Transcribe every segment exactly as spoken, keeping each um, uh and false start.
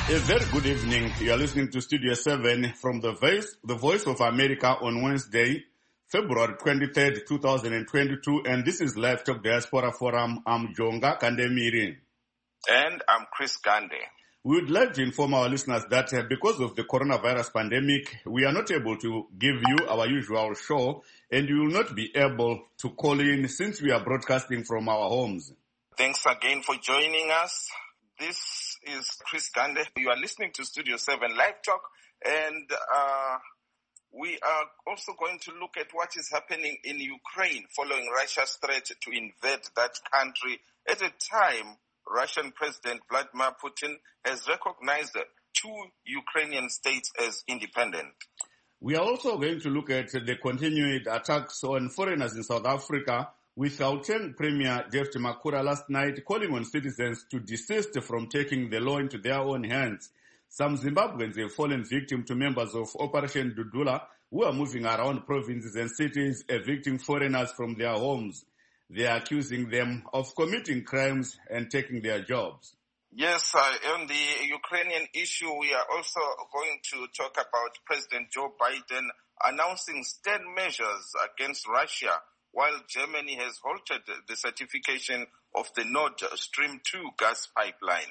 A very good evening. You are listening to Studio seven from the Voice, the Voice of America on Wednesday, February twenty-third, twenty twenty-two, and this is Live Talk Diaspora Forum. I'm Jonga Kandemiri. And I'm Chris Gande. We would like to inform our listeners that uh, because of the coronavirus pandemic, we are not able to give you our usual show, and you will not be able to call in since we are broadcasting from our homes. Thanks again for joining us. This is Chris Gande. You are listening to Studio seven Live Talk, and uh, we are also going to look at what is happening in Ukraine following Russia's threat to invade that country at a time Russian President Vladimir Putin has recognized two Ukrainian states as independent. We are also going to look at the continued attacks on foreigners in South Africa, with Gauteng Premier Jeff Makura last night calling on citizens to desist from taking the law into their own hands. Some Zimbabweans have fallen victim to members of Operation Dudula, who are moving around provinces and cities evicting foreigners from their homes. They are accusing them of committing crimes and taking their jobs. Yes, uh, on the Ukrainian issue, we are also going to talk about President Joe Biden announcing stern measures against Russia, while Germany has halted the certification of the Nord Stream two gas pipeline.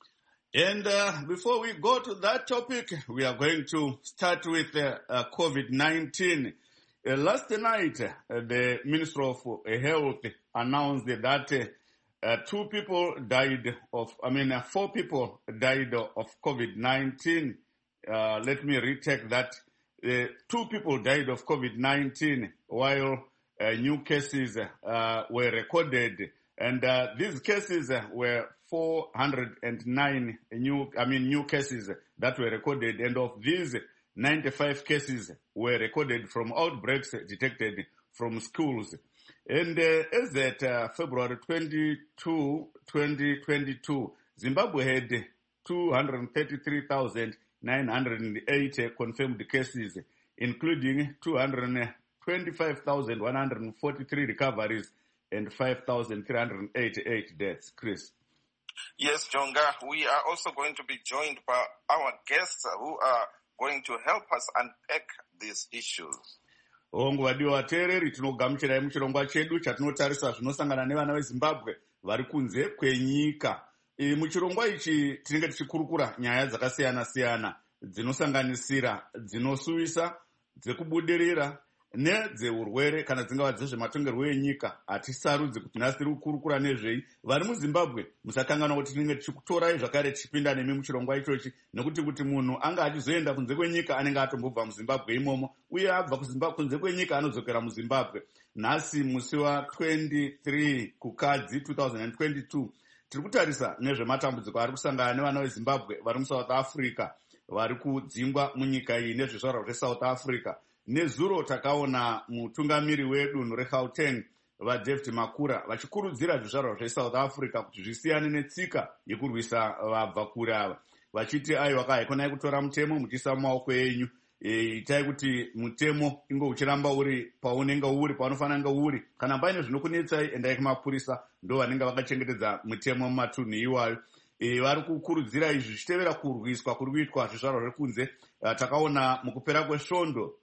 And uh, before we go to that topic, we are going to start with uh, uh, COVID nineteen. Uh, last night, uh, the Minister of Health announced that uh, uh, two people died of, I mean, uh, four people died of COVID nineteen. Uh, let me retake that. Uh, two people died of COVID nineteen, while uh, new cases uh, were recorded. And uh, these cases were four hundred nine new, I mean, new cases that were recorded. And of these, ninety-five cases were recorded from outbreaks detected from schools. And uh, as at uh, February twenty-second, twenty twenty-two, Zimbabwe had two hundred thirty-three thousand nine hundred eight confirmed cases, including two hundred twenty-five thousand one hundred forty-three recoveries and five thousand three hundred eighty-eight deaths. Chris. Yes, Jonga, we are also going to be joined by our guests who are going to help us unpack these issues. Ongo wadiwa wateereri, tinogamuchirai muchirongwa chedu chatinotarisa zvinosangana nevana veZimbabwe vari kunze kwenyika. E, muchirongwa ichi tinenge tichikurukura nyaya dzakasiyana-siyana dzinosanganisira dzinosuvisa, dzekubudirira, nedzeurwere kana dzingava dzezvematongerwo enyika. Hatisarudzi kuti nhasi tiri kukurukura nezvei. Vari muZimbabwe musakanganwa kuti tinenge tichikutorai zvakare tichipinda nemi muchirongwa ichochi, nekuti kuti munhu anga achizoenda kunze kwenyika anenge atombobva muZimbabwe imomo, uye abva kunze kwenyika anodzokera muZimbabwe. Nhasi musi wa-twenty-three kukadzi twenty twenty-two tiri kutarisa nezvematambudziko ari kusangana nevana veZimbabwe vari muSouth Africa, vari kudzingwa munyika iyi nezvizvarwa zveSouth Africa. Nezuro takaona mutungamiri wedunhu reGauteng vaDavid Makura vachikurudzira zvizvarwa zveSouth Africa kuti zvisiyane netsika yekurwisa vabva kure ava, vachiti aiwa kahaikonai kutora mutemo muchiisa mumaoko enyu. E, itai kuti mutemo ingo uchiramba uri paunenge uri paunofanira kunge uri. Kana paine zvinokunetsai, endai kumapurisa, ndo vanenge vakachengetedza mutemo mumatunhu iwayo. E, vari kukurudzira izvi zvichitevera kurwiswa kuri kuitwa zvizvarwa zvekunze. Uh, takaona mukupera kwesvondo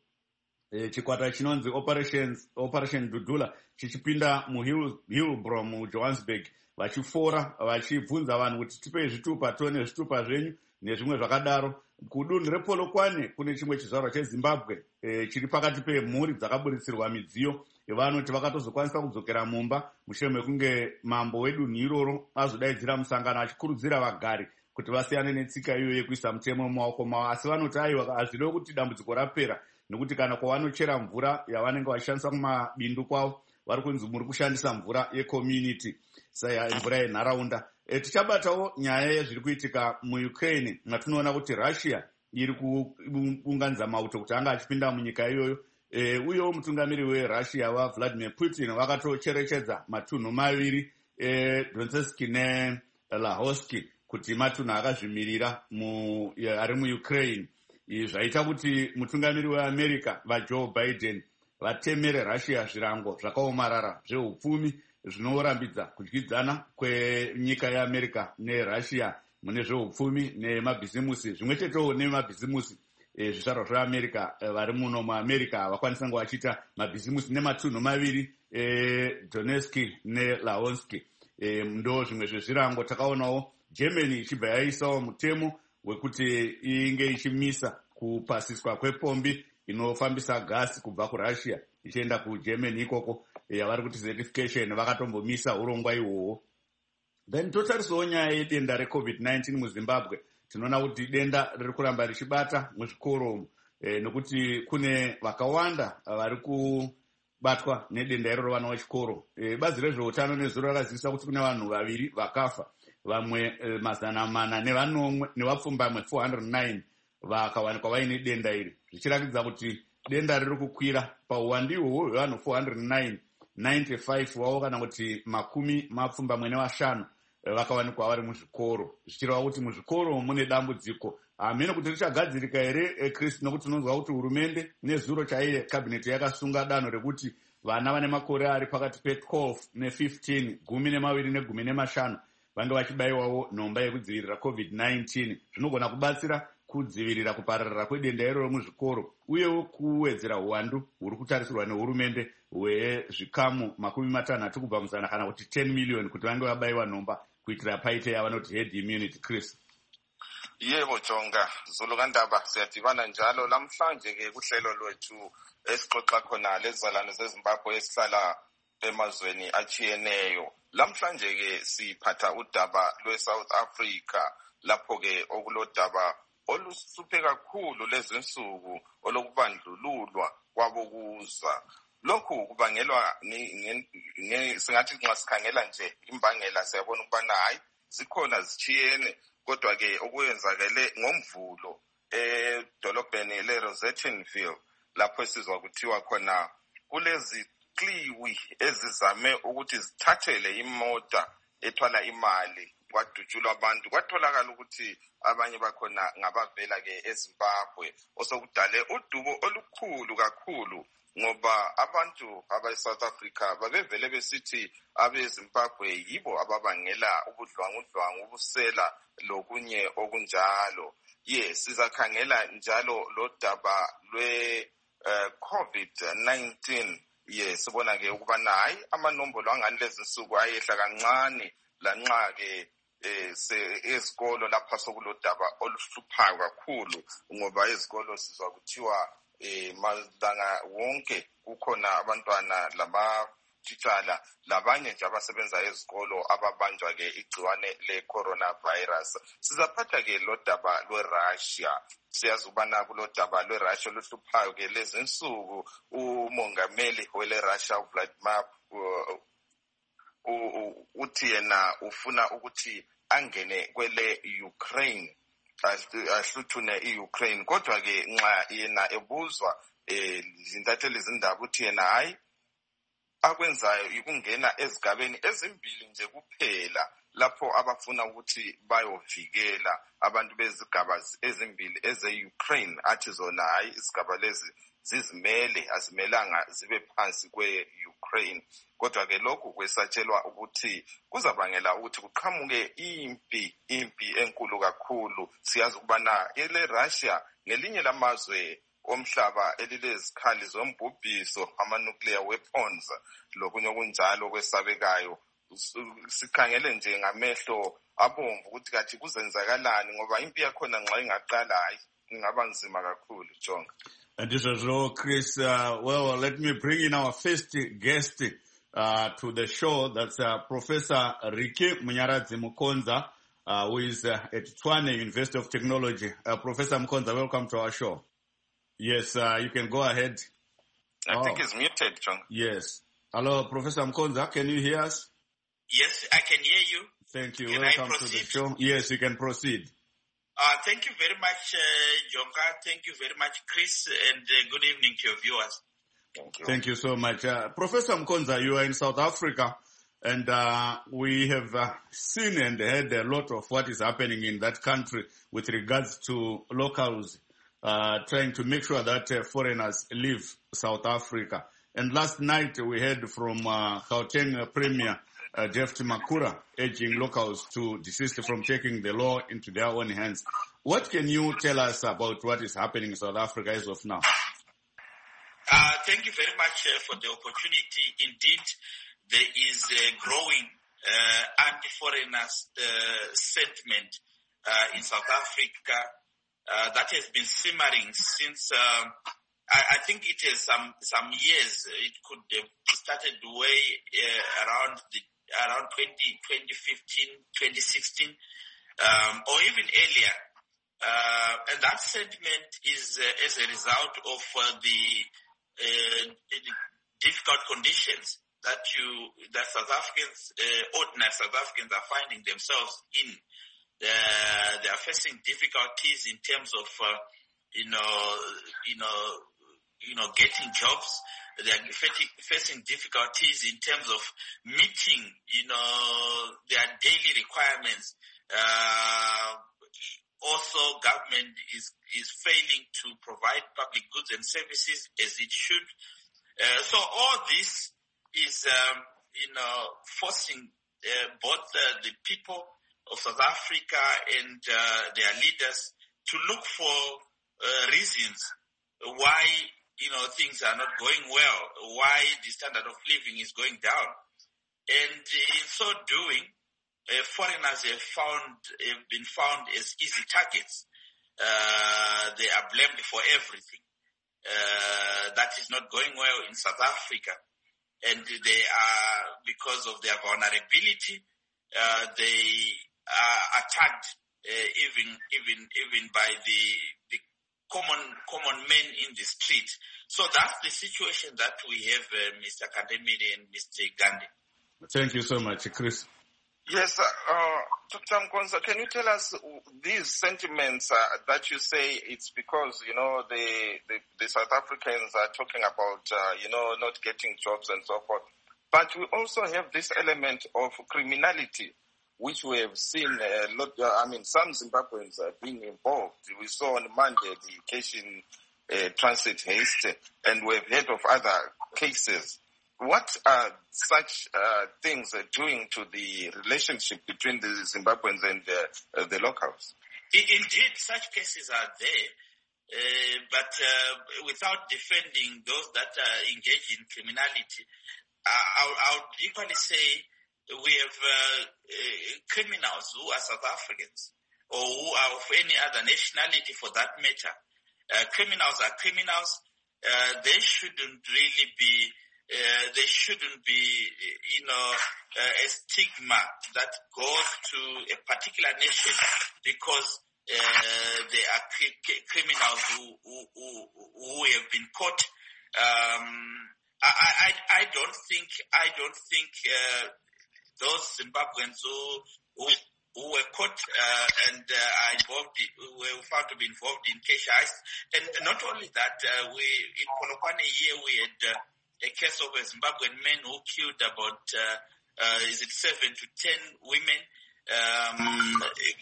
E, chikwata chinonzi operations operation Dudula chichipinda muHillbrow muJohannesburg, vachifora vachibvunza vanhu kuti tipei zvitupa, tione zvitupa zvenyu nezvimwe zvakadaro. Kudunhu rePolokwane kune chimwe chizvarwa cheZimbabwe e, chiri pakati pemhuri dzakaburitsirwa midziyo. Vanoti vakatozokwanisa kudzokera mumba mushure mekunge mambo wedunhu iroro azodaidzira musangano achikurudzira vagari kuti vasiyane netsika iyo yekuisa mutemo mumaoko mavo. Asi vanoti aiwa hazvirevo kuti dambudziko rapera, nekuti kana kwavanochera mvura yavanenge vachishandisa kumabindu kwavo vari kunzi muri kushandisa mvura yecommunity, saya mvura yenharaunda. E, tichabatawo nyaya yezviri kuitika muUkraine, mwatinoona kuti Russia iri kuunganidza mauto kuti anga achipinda munyika iyoyo. E, uyewo mutungamiri weRussia waVladimir Putin vakatocherechedza matunhu maviri e, Donetsk neLuhansk kuti matunhu akazvimirira mu, ari muUkraine. Zvaita kuti mutungamiri weAmerica vaJoe Biden vatemere Russia zvirango zvakaomarara zveupfumi zvinorambidza kudyidzana kwenyika yeAmerica neRussia. mune zveupfumi nemabhizimusi zvimwe chetewo nemabhizimusi e, zvizvarwa zveamerica e, vari muno muamerica havakwanisa kunge vachiita mabhizimusi nematunhu maviri e, Donetsk neLuhansk. E, ndo zvimwe zvezvirango. Takaonawo Germany ichibva yaisawo mutemo wekuti inge ichimisa kupasiswa kwepombi inofambisa gasi kubva kuRussia ichienda kuGermany ikoko yavari kuti certification vakatombomisa urongwa ihwohwo. Then totarisawo nyaya yedenda recovid nineteen muZimbabwe. Tinoona kuti denda riri kuramba richibata muzvikoro e, nokuti kune vakawanda vari kubatwa nedenda iroro vana vechikoro. E, bazi rezveutano nezuro rakazivisa kuti kune vanhu vaviri vakafa, vamwe e, mazana mana nevanomwe nevapfumbamwe four hundred nine vakawanikwa vaine denda iri, zvichiratidza kuti denda riri kukwira pauwandi ihwohwo hwevanhu four hundred nine, ninety-five wavo kana kuti makumi mapfumbamwe nevashanu vakawanikwa vari muzvikoro, zvichireva kuti muzvikoro mune dambudziko. Hamene kuti richagadzirika here Chris, nokuti tinonzwa kuti hurumende nezuro chaiye kabineti yakasunga danho rekuti vana vane makore ari pakati pe-twelve ne-fifteen, gumi nemaviri negumi nemashanu vange vachibayiwawo nhomba yekudzivirira covid nineteen. Zvinogona kubatsira kudzivirira kupararira kwedenda iroro muzvikoro, uyewo kuwedzera uwandu huri kutarisirwa nehurumende hwezvikamu makumi matanhatu kubva muzana kana kuti ten million kuti vange vabayiwa nhomba kuitira paite yavanoti herd immunity. Chris. Yebo Jonga, Zulu kaNdaba, siyadibana njalo lamhlanje ke kuhlelo lwethu esixoxa khona lezalane zeZimbabwe esihlala emazweni achiyeneyo. Lamhlanje ke siphatha udaba lweSouth Africa, lapho ke okulodaba oluhluphe kakhulu lezinsuku olokubandlululwa kwabokuza. Lokhu kubangelwa singathi nxa sikhangela nje imbangela siyabona ukubana hayi zikhona zitshiyene, kodwa ke okwenzakele ngomvulo edolobheni leRosettenville lapho esizwa kuthiwa khona kulezi kliwi ezizame ukuthi zithathele imota ethwala imali kwadutshulwa abantu, kwatholakala ukuthi abanye bakhona ngabavela ke eZimbabwe, osokudale udubo olukhulu kakhulu ngoba abantu abe-South Africa babevele besithi abe-Zimbabwe yibo ababangela ubudlwangudlwangu, ubusela lokunye okunjalo. Yes, sizakhangela njalo lo daba lwe uh, covid nineteen. Yes, sibona ke ukubana hayi amanombolo angani lezinsuku ayehla kancane lanxa ke eh ezikolo lapha sokulodaba oluhluphayo kakhulu ngoba ezikolo sizwa kuthiwa eh malanga wonke kukhona abantwana laba titshala labanye nje abasebenza ezikolo ababanjwa ke igciwane le coronavirus. Sizaphatha ke lodaba lweRussia. Siyazi ubana kulodaba lweRussia luhluphayo ke lezinsuku umongameli weleRussia uVladimir uthi yena ufuna ukuthi angene kwele Ukraine, ahluthune iUkraine, kodwa ke nxa yena ebuzwa eh izintatheli zindaba uthi yena hayi akwenzayo ikungena ezigabeni ezimbili nje kuphela lapho abafuna ukuthi bayovikela abantu bezigaba ezimbili eze-Ukraine, athi zona hayi isigaba lezi zizimele azimelanga zibe phansi kwe-Ukraine. Kodwa ke lokhu kwesatshelwa ukuthi kuzabangela ukuthi kuqhamuke impi impi enkulu kakhulu. Siyazi ukubana ele Russia ngelinye lamazwe omhlaba elilezikhali zombhubhiso ama-nuclear weapons lokunye okunjalo kwesabekayo. Sikhangele nje ngamehlo abomvu ukuthi kathi kuzenzakalani ngoba impi yakhona nxa ingaqala hayi ingaba nzima kakhulu Jonga. And this is all, Chris. Uh, well, let me bring in our first guest uh, to the show. That's uh, Professor Riki Munyaradzi Mukonza, uh, who is uh, at Tshwane University of Technology. Uh, Professor Mukonza, welcome to our show. Yes, uh, you can go ahead. I oh. think it's muted, John. Yes. Hello, Professor Mukonza, can you hear us? Yes, I can hear you. Thank you. Can welcome to the show. Yes, you can proceed. Uh, thank you very much, uh, Jonga. Thank you very much, Chris, and uh, good evening to your viewers. Thank you. Thank you so much. Uh, Professor Mukonza, you are in South Africa, and uh, we have uh, seen and heard a lot of what is happening in that country with regards to locals uh, trying to make sure that uh, foreigners leave South Africa. And last night we heard from uh, Gauteng Premier uh, Jeff Makura, urging locals to desist from taking the law into their own hands. What can you tell us about what is happening in South Africa as of now? Uh, thank you very much uh, for the opportunity. Indeed, there is a growing uh, anti-foreigner uh, sentiment uh, in South Africa uh, that has been simmering since, uh, I, I think it has some some years. It could have started way uh, around the around twenty fifteen, twenty sixteen, um, or even earlier. Uh, and that sentiment is uh, as a result of uh, the Uh, difficult conditions that you, that South Africans, uh, ordinary South Africans are finding themselves in. Uh, they are facing difficulties in terms of, uh, you know, you know, you know, getting jobs. They are facing difficulties in terms of meeting, you know, their daily requirements. Uh, Also, government is, is failing to provide public goods and services as it should. Uh, so all this is, um, you know, forcing uh, both uh, the people of South Africa and uh, their leaders to look for uh, reasons why, you know, things are not going well, why the standard of living is going down. And in so doing, Uh, foreigners have found have been found as easy targets. Uh, they are blamed for everything uh, that is not going well in South Africa, and they are, because of their vulnerability, uh, they are attacked uh, even even even by the the common common men in the street. So that's the situation that we have, uh, Mister Kandemire and Mister Gandhi. Thank you so much, Chris. Yes, uh, Doctor Mkonza, can you tell us these sentiments uh, that you say it's because, you know, the, the, the South Africans are talking about, uh, you know, not getting jobs and so forth. But we also have this element of criminality, which we have seen a lot, uh, I mean, some Zimbabweans are being involved. We saw on Monday the Cation uh, Transit Haste, and we've heard of other cases. What are such uh, things uh, doing to the relationship between the Zimbabweans and uh, uh, the locals? Indeed, such cases are there, uh, but uh, without defending those that uh, engage in criminality, I would equally say we have uh, uh, criminals who are South Africans or who are of any other nationality for that matter. Uh, criminals are criminals. Uh, they shouldn't really be Uh, there shouldn't be, you know, uh, a stigma that goes to a particular nation because uh, they are cr- criminals who, who, who, who have been caught. Um, I, I, I don't think, I don't think uh, those Zimbabweans who, who, who were caught uh, and uh, are involved, were found to be involved in Cation Heist. And not only that, uh, we in Polokwane here we had. Uh, A case of a Zimbabwean man who killed about, uh, uh, is it seven to ten women? Um,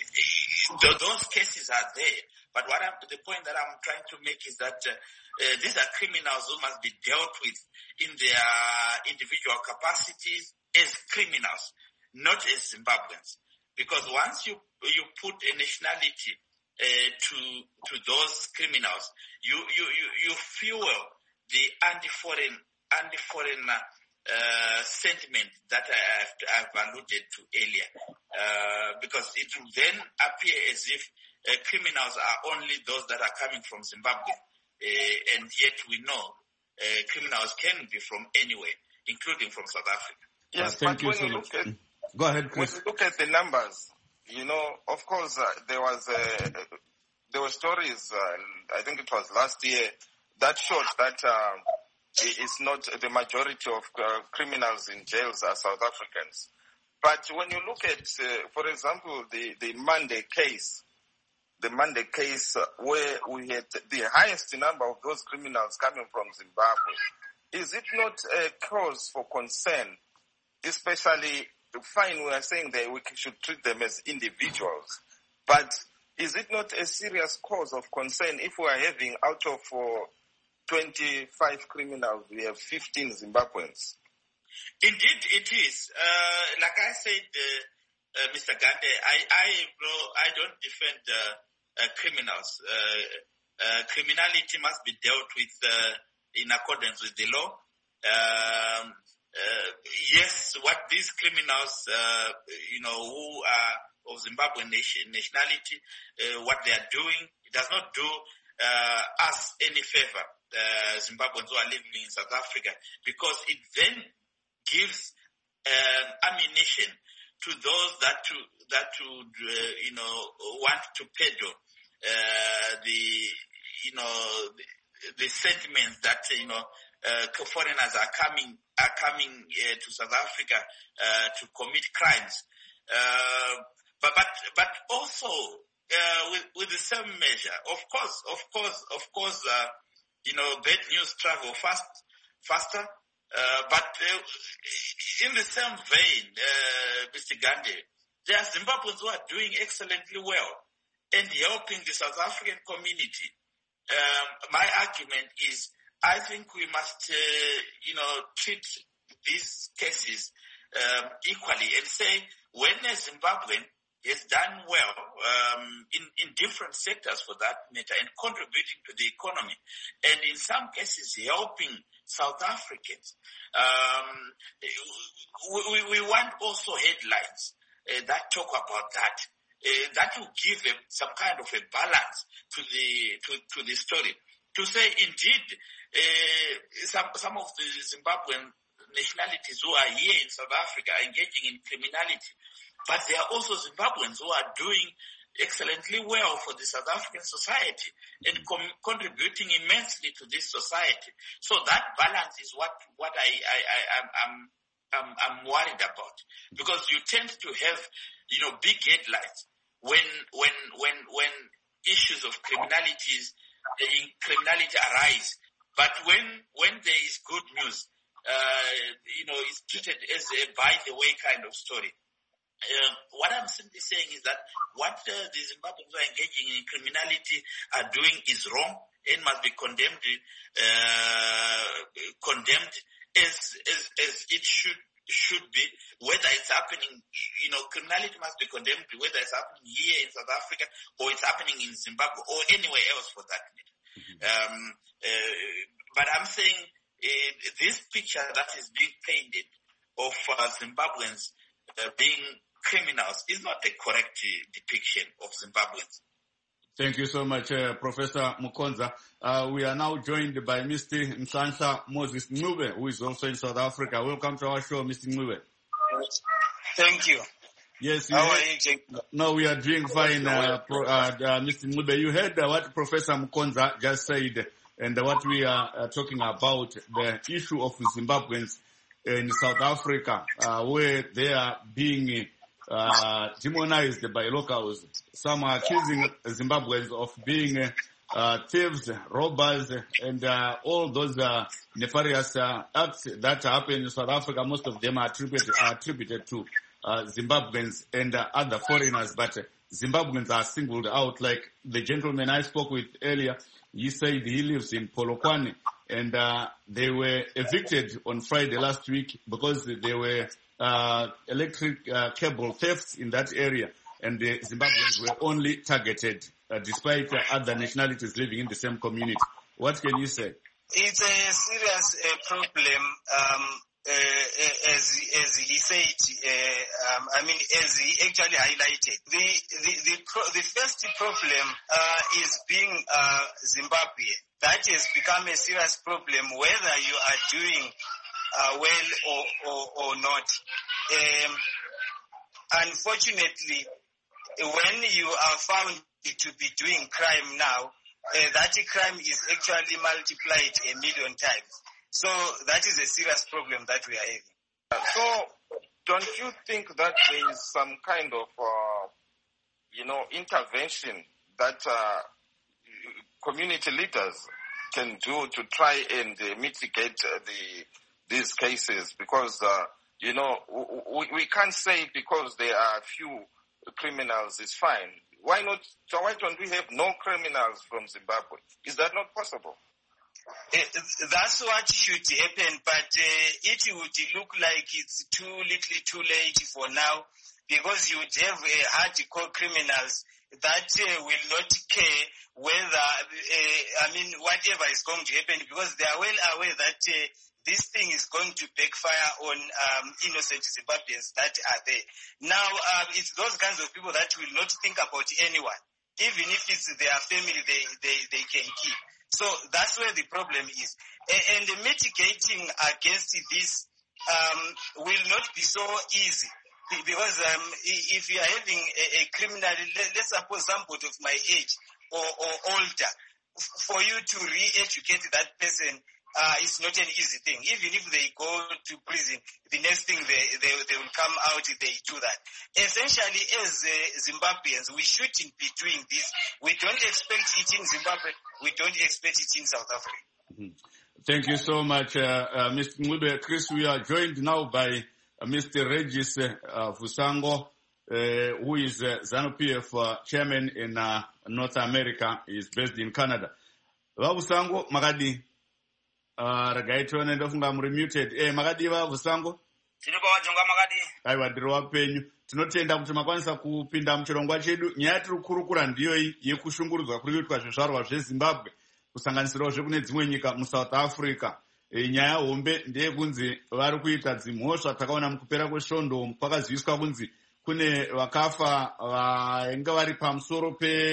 those cases are there. But what I'm, the point that I'm trying to make is that uh, uh, these are criminals who must be dealt with in their individual capacities as criminals, not as Zimbabweans. Because once you you put a nationality uh, to to those criminals, you you you, you fuel the anti-foreign anti-foreign uh, sentiment that I have, I have alluded to earlier, uh, because it will then appear as if uh, criminals are only those that are coming from Zimbabwe, uh, and yet we know uh, criminals can be from anywhere, including from South Africa. Yes, uh, thank but you when so you much. look at, Go ahead, Chris. when you look at the numbers, you know, of course, uh, there was uh, there were stories. Uh, I think it was last year that showed that. Uh, It's not the majority of uh, criminals in jails are South Africans. But when you look at, uh, for example, the, the Monday case, the Monday case uh, where we had the highest number of those criminals coming from Zimbabwe, is it not a cause for concern, especially, fine, we are saying that we should treat them as individuals, but is it not a serious cause of concern if we are having out of uh, twenty-five criminals, we have fifteen Zimbabweans? Indeed, it is. Uh, like I said, uh, uh, Mister Gande, I, I, I don't defend uh, uh, criminals. Uh, uh, criminality must be dealt with uh, in accordance with the law. Um, uh, yes, what these criminals, uh, you know, who are of Zimbabwean nation, nationality, uh, what they are doing, it does not do uh, us any favor, uh, Zimbabweans who are living in South Africa, because it then gives um, ammunition to those that to that would uh, you know want to peddle uh, the you know the, the sentiments that you know uh, foreigners are coming are coming uh, to South Africa uh, to commit crimes, uh, but but but also uh, with with the same measure, of course, of course, of course, uh, you know, bad news travel fast faster. Uh, but uh, in the same vein, uh, Mister Gande, there are Zimbabweans who are doing excellently well and helping the South African community. Um, my argument is, I think we must, uh, you know, treat these cases um, equally and say when a Zimbabwean has done well um, in, in different sectors for that matter and contributing to the economy, and in some cases helping South Africans. Um, we, we want also headlines uh, that talk about that. Uh, that will give a, some kind of a balance to the to, to the story. To say indeed, uh, some some of the Zimbabwean nationalities who are here in South Africa are engaging in criminality, but there are also Zimbabweans who are doing excellently well for the South African society and com- contributing immensely to this society. So that balance is what, what I, I, I, I'm, I'm, I'm, I'm worried about, because you tend to have, you know, big headlines when, when, when, when issues of criminalities, uh, criminality arise. But when, when there is good news, uh, you know, it's treated as a by the way kind of story. Uh, what I'm simply saying is that what uh, the Zimbabweans who are engaging in criminality are doing is wrong and must be condemned, uh, condemned as, as, as it should, should be, whether it's happening, you know, criminality must be condemned whether it's happening here in South Africa or it's happening in Zimbabwe or anywhere else for that matter. Mm-hmm. Um, uh, but I'm saying uh, this picture that is being painted of uh, Zimbabweans uh, being criminals is not a correct uh, depiction of Zimbabweans. Thank you so much, uh, Professor Mukonza. Uh, we are now joined by Mister Msansa Moses Ncube, who is also in South Africa. Welcome to our show, Mister Ncube. Thank you. Yes. How you are you, Jake? No, we are doing fine, uh, pro, uh, uh, Mister Ncube. You heard uh, what Professor Mukonza just said, and uh, what we are uh, talking about, the issue of Zimbabweans in South Africa, uh, where they are being uh, demonized by locals. Some are accusing Zimbabweans of being uh, thieves, robbers, and uh, all those uh, nefarious uh, acts that happen in South Africa. Most of them are attributed, are attributed to uh, Zimbabweans and uh, other foreigners, but uh, Zimbabweans are singled out. Like the gentleman I spoke with earlier, he said he lives in Polokwane, and uh, they were evicted on Friday last week because they were uh, electric uh, cable thefts in that area, and the Zimbabweans were only targeted uh, despite uh, other nationalities living in the same community. What can you say? It's a serious uh, problem, um, uh, as as he said. Uh, um, I mean, as he actually highlighted, the the the, pro- the first problem uh, is being uh, Zimbabwe. That has become a serious problem, whether you are doing uh, well or, or, or not. Um, unfortunately, when you are found to be doing crime now, uh, that crime is actually multiplied a million times. So that is a serious problem that we are having. So don't you think that there is some kind of, uh, you know, intervention that uh, community leaders can do to try and uh, mitigate uh, the these cases? Because, uh, you know, we, we can't say because there are few criminals it's fine. Why not? So why don't we have no criminals from Zimbabwe? Is that not possible? Uh, that's what should happen, but uh, it would look like it's too little too late for now, because you would have uh, hardcore criminals that uh, will not care whether, uh, I mean, whatever is going to happen, because they are well aware that uh, this thing is going to backfire on um, innocent Zimbabweans that are there. Now, um, it's those kinds of people that will not think about anyone. Even if it's their family, they, they, they can keep. So that's where the problem is. And mitigating against this um, will not be so easy. Because um, if you are having a, a criminal, let's suppose somebody of my age or, or older, for you to re-educate that person, uh, it's not an easy thing. Even if they go to prison, the next thing they, they, they will come out, they do that. Essentially, as uh, Zimbabweans, we shouldn't be doing this. We don't expect it in Zimbabwe. We don't expect it in South Africa. Mm-hmm. Thank you so much, uh, uh, Mister Ngube. Chris, we are joined now by uh, Mister Regis uh, Vusango, uh, who is uh, ZANU-P F uh, chairman in uh, North America. He is based in Canada. Vusango, Magadi. Uh, ragaitwa nenda funga muri muted. Eh, Magadi va Vusango? Tiripo wajonga Magadi. Aiwa ndiri wapenyu. Tinotenda kuti makwanisa kupinda muchirongwa chedu. Nyaya tiri kukurukura ndiyo iyi yekushungurudzwa kuri kuitwa zvizvarwa zveZimbabwe kusanganisirawo zvekune dzimwe nyika muSouth Africa. E, nyaya hombe ndeyekunzi vari kuita dzimhosva takaona mukupera kwesvondo kwakaziviswa kunzi kune vakafa vainge vari pamusoro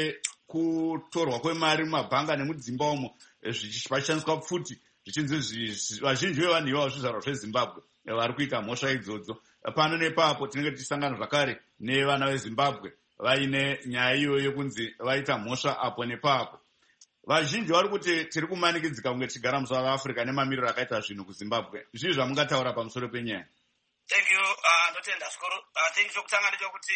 pekutorwa kwemari mumabhanga nemudzimba umo zvichishandiswa pfuti zvichinzi vazhinji vevanhu ivavo zvizvarwa zveZimbabwe vari kuita mhosva idzodzo. Pano nepapo tinenge tichisangana zvakare nevana veZimbabwe vaine nyaya iyoyo yekunzi vaita mhosva apo nepapo. Vazhinji vari kuti tiri kumanikidzika kunge tichigara muSouth Africa nemamiriro akaita zvinhu kuZimbabwe. Zvii zvamungataura pamusoro penyaya? Thank you. Uh, ndotenda zvikuru. Uh, thank you chokutanga ndechekuti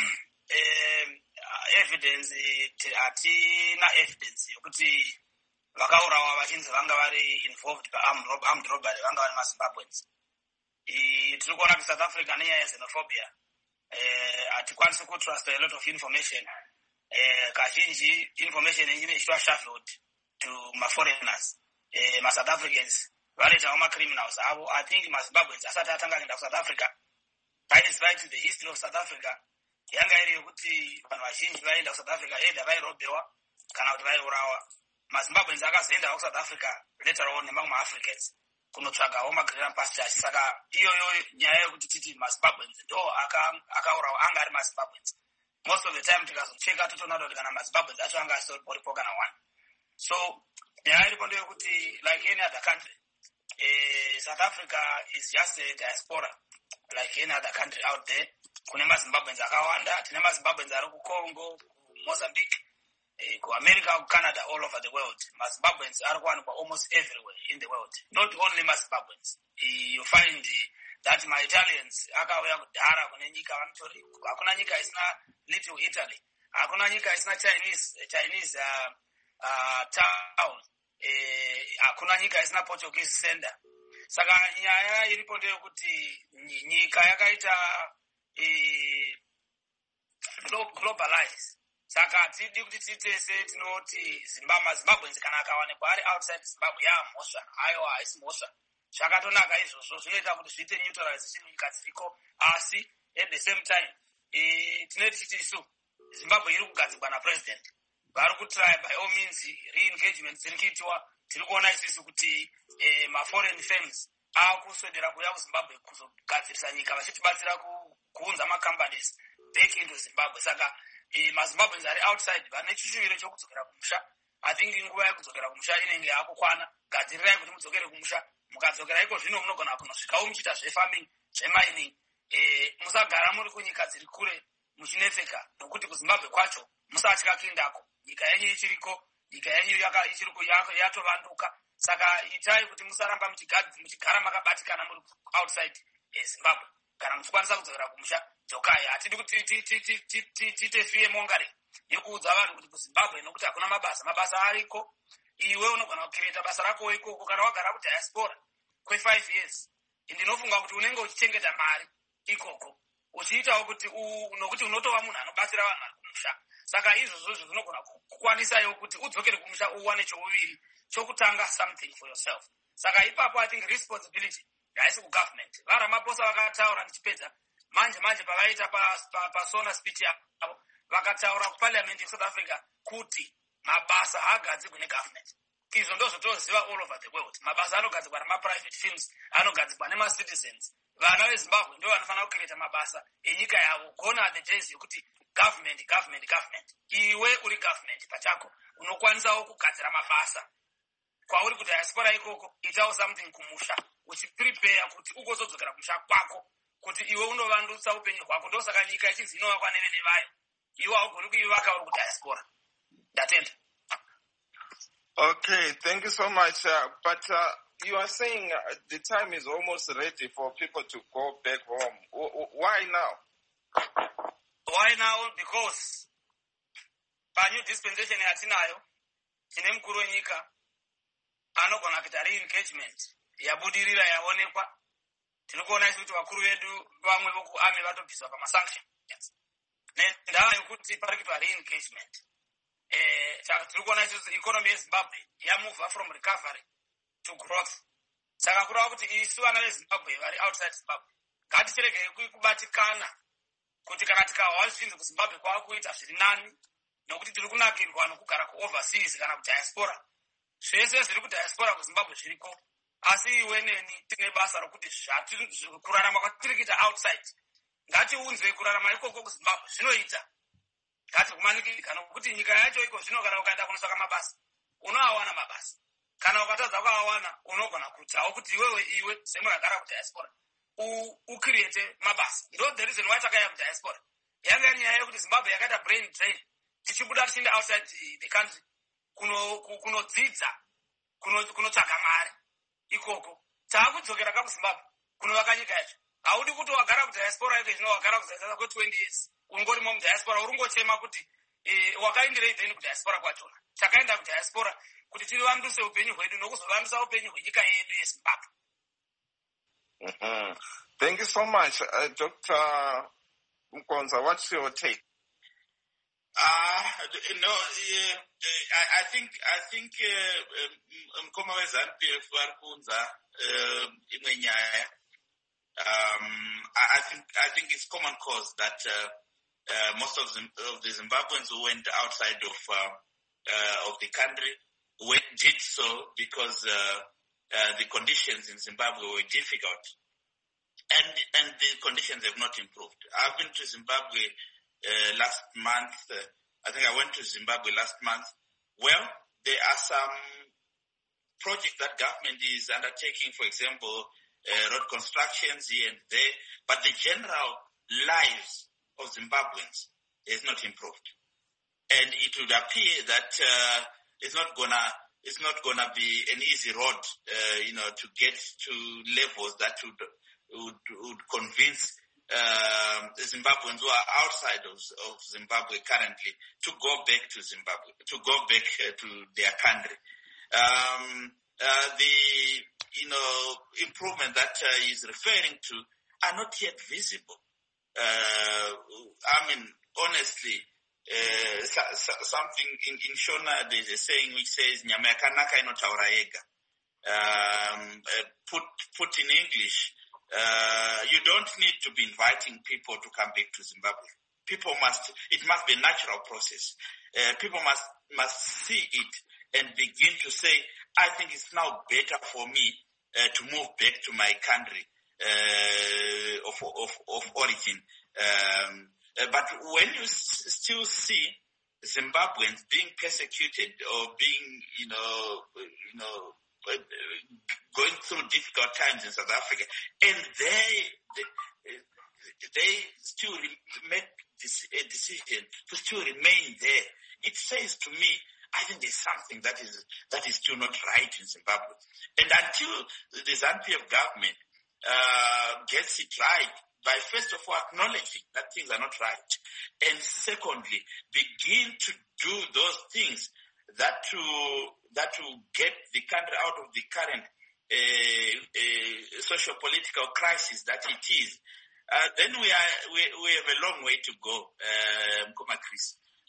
um, evidence hatina evidence yokuti vakaurawa vachinzi vanga vari involved armed robbery vanga vari maZimbabweans. Tiri kuona kuti South Africa nenyaya yexenophobia hatikwanisi kutrust a lot of information. Uh, kazhinji information ingine ichitwa shuffled to ma-foreigners, uh, ma-South Africans vanoitawo ma-criminals avo. I think maZimbabweans asati atanga kuenda kuSouth Africa, that is right, the history of South Africa yanga iri yokuti vanhu vazhinji vaenda kuSouth Africa either vairobewa kana kuti vaiurawa. maZimbabweans akazoendawo kuSouth Africa later on nemamwe ma-Africans kunotsvagawo ma-green pastures. Saka iyoyo nyaya yokuti titi maZimbabweans ndo akaurawa anga ari maZimbabweans. Most of the time tikazocheka totoona kuti kana maZimbabweans acho anga asiporipo kana one. So nyaya iripo ndeyokuti like any other country, uh, South Africa is just a diaspora like any other country out there. Kune maZimbabweans akawanda, tine maZimbabweans ari kuCongo, kuMozambique, uh, kuAmerica, kuCanada, all over the world. maZimbabweans ari kuwanikwa almost everywhere in the world. Not only maZimbabweans. Uh, you find uh, that my Italians akauya kudhara kune nyika vanotori, hakuna nyika isina Little Italy, hakuna nyika isina Chinese Chinese uh, uh, town, eh, hakuna nyika isina Portuguese sender. Saka nyaya iripo ndeyekuti nyika yakaita eh, globalize. Saka tidi kuti titese tinoti Zimbabwe Zimbabweans kana akawanikwa ari outside Zimbabwe yamhosva, ayo haisi mhosva. Zvakatonaka izvozvo zvinoita kuti zviite neutralization nyika dziriko, asi at the same time eh, tinoti chitisu Zimbabwe iri kugadzirwa napresident, vari kutry by all means re-engagement dziri kuitwa. Tiri kuona isusu kuti eh, ma-foreign firms aakuswedera kuuya kuZimbabwe kuzogadzirisa nyika vachitibatsira kuunza ma-companies back into Zimbabwe. Saka eh, maZimbabweans ari outside vane chishuwiro chokudzokera kumusha. I think nguva yekudzokera kumusha inenge yakukwana. Gadzirirai kuti mudzokere kumusha. Mukadzokera iko zvino munogona kunosvikawo muchiita zvefarming, zvemining. Eh, musagara muri kunyika dziri kure muchinetseka, nokuti kuZimbabwe kwacho musatya kuendako. Nyika yenyu ichiriko, nyika yenyu ichiriko yatovanduka. Saka itai kuti musaramba muchigara makabatikana muri outside eh, Zimbabwe. Kana muchikwanisa kudzokera kumusha, dzokai. Hatidi kuti tiite fiye mongering yekuudza vanhu kuti kuZimbabwe nokuti hakuna mabasa. Mabasa ariko. Iwe unogona kucreate basa rako ikoko kana wagara kudiaspora kwe five years. Ndinofunga kuti unenge uchichengeta mari ikoko, uchiitawo kuti nokuti unotova munhu anobatsira vanhu vari kumusha. Saka izvozvo zvinogona kukwanisayo kuti udzokere kumusha uwane chouviri chokutanga something for yourself. Saka ipapo I think responsibility haisi kugovernment. VaRamaphosa vakataura ndichipedza manje manje pavaita pasona speech yavo vakataura kuparliament yeSouth Africa kuti mabasa haagadzirwi negovernment. Izvo ndozvotoziva all over the world. Mabasa anogadzirwa nemaprivate firms, anogadzirwa nemacitizens. Vana veZimbabwe ndo vanofanira kucreata mabasa enyika yavo. Gone are the days yekuti government, government, government. Iwe uri government pachako unokwanisawo kugadzira mabasa. Kwauri kuti diaspora ikoko itawo something kumusha uchiprepare kuti ugozodzokera kumusha kwako kuti iwe unovandutsa upenyu hwako. Ndosaka nyika ichinzi inovakwa nevene vayo. Iwe haugoni kuivaka uri kudiaspora. Ndatenda. Okay, thank you so much. Uh, but uh, you are saying uh, the time is almost ready for people to go back home. W- w- why now? Why now? Because pa new dispensation yatinayo tine mukuru wenyika anogona kuita re-engagement yabudirira yaonekwa. Tiri kuona isi kuti vakuru vedu vamwe vokuame vatobviswa pamasanctions nendaa yekuti pari kuitwa re-engagement. Eh, tiri kuona isi economy yeZimbabwe yamova from recovery to growth. Saka kureva kuti isu vana veZimbabwe vari outside Zimbabwe ngatichirege kubatikana kuti kana tikawa zvinhu kuZimbabwe kwakuita zviri nani nokuti tiri kunakirwa nokugara kuoverseas kana kudiaspora. Zvese zviri kudiaspora kuZimbabwe zviriko, asi iwe neni tine basa rokuti kurarama kwatiri kuita outside ngatiunze kurarama ikoko kuZimbabwe zvinoita. Ngatikumanikika nokuti nyika yacho iko zvino kana ukaenda kunotsvaka mabasa unoawana mabasa. Kana ukatadza kuawana unogona kutawo kuti iwewe iwe semunogara kudiaspora ucreate mabasa. Ndo the reason why takaya kudiaspora. Yanga iri nyaya yekuti Zimbabwe yakaita brain drain. Tichibuda tichienda outside the country kuno kunodzidza kunotsvaga mari ikoko. Taakudzokera kakuZimbabwe kunovaka nyika yacho. Haudi kuti wagara kudiaspora iko zvino wagara kuzaisa kwe twenty years ungorimo mudiaspora uringochema kuti eh, wakaendirei then kudiaspora kwachona. Takaenda kudiaspora kuti tirivanduse upenyu hwedu nokuzovandusa upenyu hwenyika yedu yeZimbabwe. Mm-hmm. Thank you so much, uh, Doctor Mkonza. What's your take? Uh, no, uh, I, I think I think Mkoma uh, weZANU-P F varikunza imwe nyaya. Um, I, I think I think it's common cause that uh, uh, most of the, of the Zimbabweans who went outside of uh, uh, of the country went, did so because uh, uh, the conditions in Zimbabwe were difficult, and and the conditions have not improved. I've been to Zimbabwe uh, last month. Uh, I think I went to Zimbabwe last month. Well, there are some projects that government is undertaking, for example, uh, road constructions here and there, but the general lives of Zimbabweans is not improved. And it would appear that uh, it's not gonna it's not gonna be an easy road, uh, you know, to get to levels that would would, would convince uh, Zimbabweans who are outside of, of Zimbabwe currently to go back to Zimbabwe, to go back uh, to their country. Um, uh, the you know improvement that uh, he's referring to are not yet visible. Uh, I mean, honestly. Uh, so, so, something in, in Shona, there's a saying which says, Nyama yakanaka inotaura yega. Um, uh, put, put in English, uh, you don't need to be inviting people to come back to Zimbabwe. People must, it must be a natural process. Uh, people must, must see it and begin to say, I think it's now better for me, uh, to move back to my country, uh, of, of, of origin. Um, Uh, but when you s- still see Zimbabweans being persecuted or being, you know, you know, uh, going through difficult times in South Africa, and they they, they still re- make this, a decision to still remain there, it says to me, I think there's something that is that is still not right in Zimbabwe. And until the ZANU-P F government uh, gets it right, by first of all acknowledging that things are not right, and secondly, begin to do those things that to that will get the country out of the current uh, uh, socio-political crisis that it is, uh, then we are we, we have a long way to go, uh, Mkoma Chris.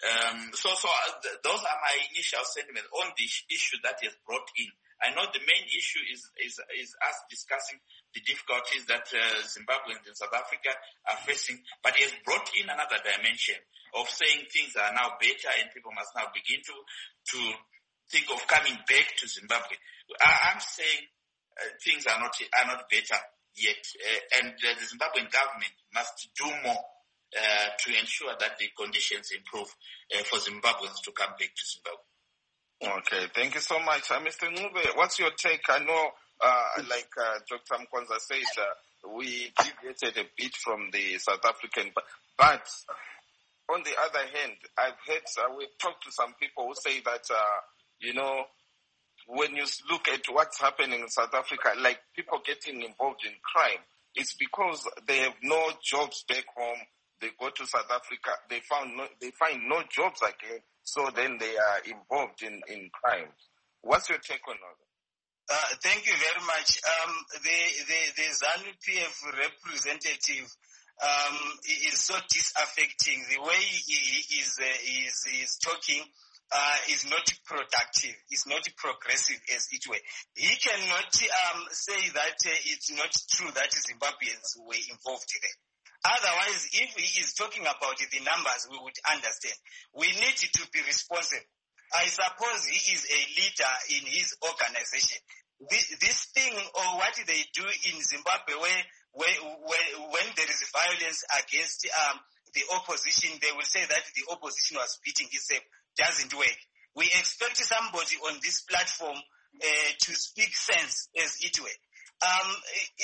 Um, so, so uh, th- those are my initial sentiments on the issue that is brought in. I know the main issue is is is us discussing the difficulties that uh, Zimbabweans in South Africa are facing, but he has brought in another dimension of saying things are now better and people must now begin to to think of coming back to Zimbabwe. I, I'm saying uh, things are not are not better yet, uh, and uh, the Zimbabwean government must do more Uh, to ensure that the conditions improve uh, for Zimbabweans to come back to Zimbabwe. Okay, thank you so much. Uh, Mister Ncube, what's your take? I know, uh, like uh, Doctor Mkwanza said, uh, we deviated a bit from the South African, but, but on the other hand, I've heard, uh, we've talked to some people who say that, uh, you know, when you look at what's happening in South Africa, like people getting involved in crime, it's because they have no jobs back home. They go to South Africa, they found no, they find no jobs again, so then they are involved in, in crimes. What's your take on that? Uh, thank you very much. Um, the, the, the ZANU P F representative um, is so disaffecting. The way he, he is, uh, is, is talking uh, is not productive, is not progressive as it were. He cannot um, say that uh, it's not true that Zimbabweans were involved there. Otherwise, if he is talking about the numbers, we would understand. We need to be responsible. I suppose he is a leader in his organization. This, this thing, or what they do in Zimbabwe, where, where, where when there is violence against um, the opposition, they will say that the opposition was beating itself. Doesn't work. We expect somebody on this platform uh, to speak sense as it were. Um,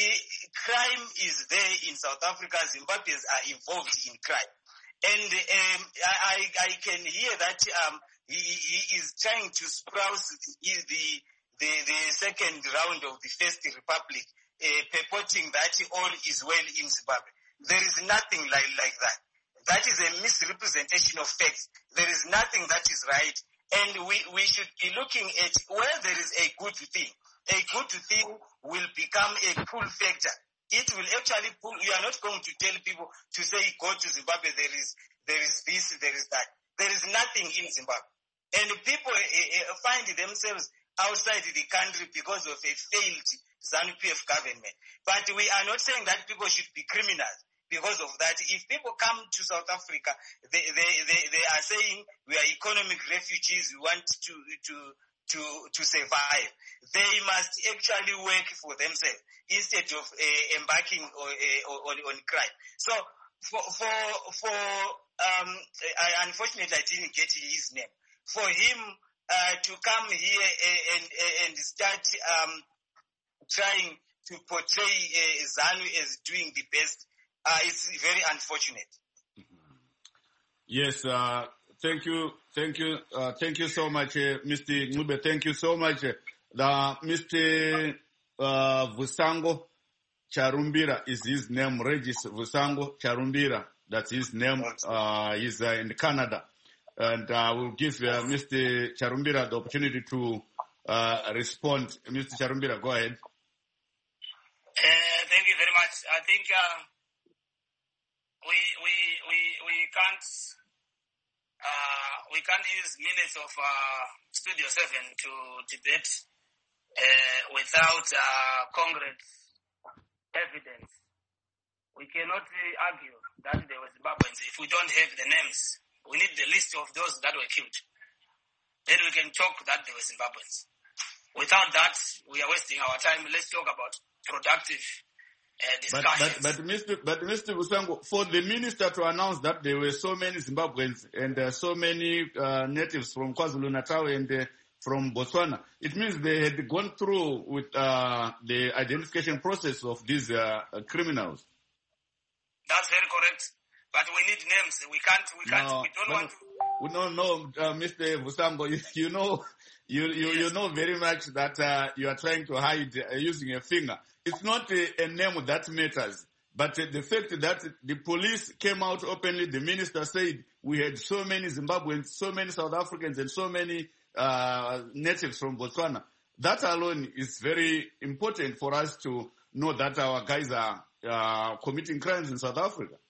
crime is there in South Africa. Zimbabweans are involved in crime. And um, I, I can hear that um, he, he is trying to sprout the, the, the second round of the First Republic, uh, purporting that all is well in Zimbabwe. There is nothing like, like that. That is a misrepresentation of facts. There is nothing that is right. And we, we should be looking at where there is a good thing. A good thing will become a pull factor. It will actually pull. You are not going to tell people to say, go to Zimbabwe, there is, there is this, there is that. There is nothing in Zimbabwe. And people uh, find themselves outside the country because of a failed ZANU P F government. But we are not saying that people should be criminals because of that. If people come to South Africa, they, they, they, they are saying we are economic refugees, we want to, to, to, to survive. They must actually work for themselves instead of uh, embarking on, uh, on, on crime. So for, for, for, um, I, unfortunately I didn't get his name. For him, uh, to come here and, and, and start, um, trying to portray uh, ZANU as doing the best, uh, it's very unfortunate. Yes, uh, thank you, thank you, uh, thank you so much, uh, Mister Ncube. Thank you so much. The Mister Uh, Vusango Charumbira is his name. Regis Vusango Charumbira, that's his name. Uh, he's uh, in Canada, and I uh, will give uh, Mister Charumbira the opportunity to uh, respond. Mister Charumbira, go ahead. Uh, thank you very much. I think uh, we we we we can't. Uh, we can't use minutes of uh, Studio seven to debate uh, without uh, concrete evidence. We cannot uh, argue that there were Zimbabweans if we don't have the names. We need the list of those that were killed. Then we can talk that there were Zimbabweans. Without that, we are wasting our time. Let's talk about productive Uh, but, but, but, Mister But, Mister Vusango, for the minister to announce that there were so many Zimbabweans and uh, so many uh, natives from KwaZulu-Natal and uh, from Botswana, it means they had gone through with uh, the identification process of these uh, criminals. That's very correct. But we need names. We can't, we can't, no, we don't no, want to. We don't know, uh, Mister Vusango, you, you know, you, you, you know very much that uh, you are trying to hide uh, using a finger. It's not a, a name that matters, but uh, the fact that the police came out openly, the minister said we had so many Zimbabweans, so many South Africans, and so many uh, natives from Botswana. That alone is very important for us to know that our guys are uh, committing crimes in South Africa.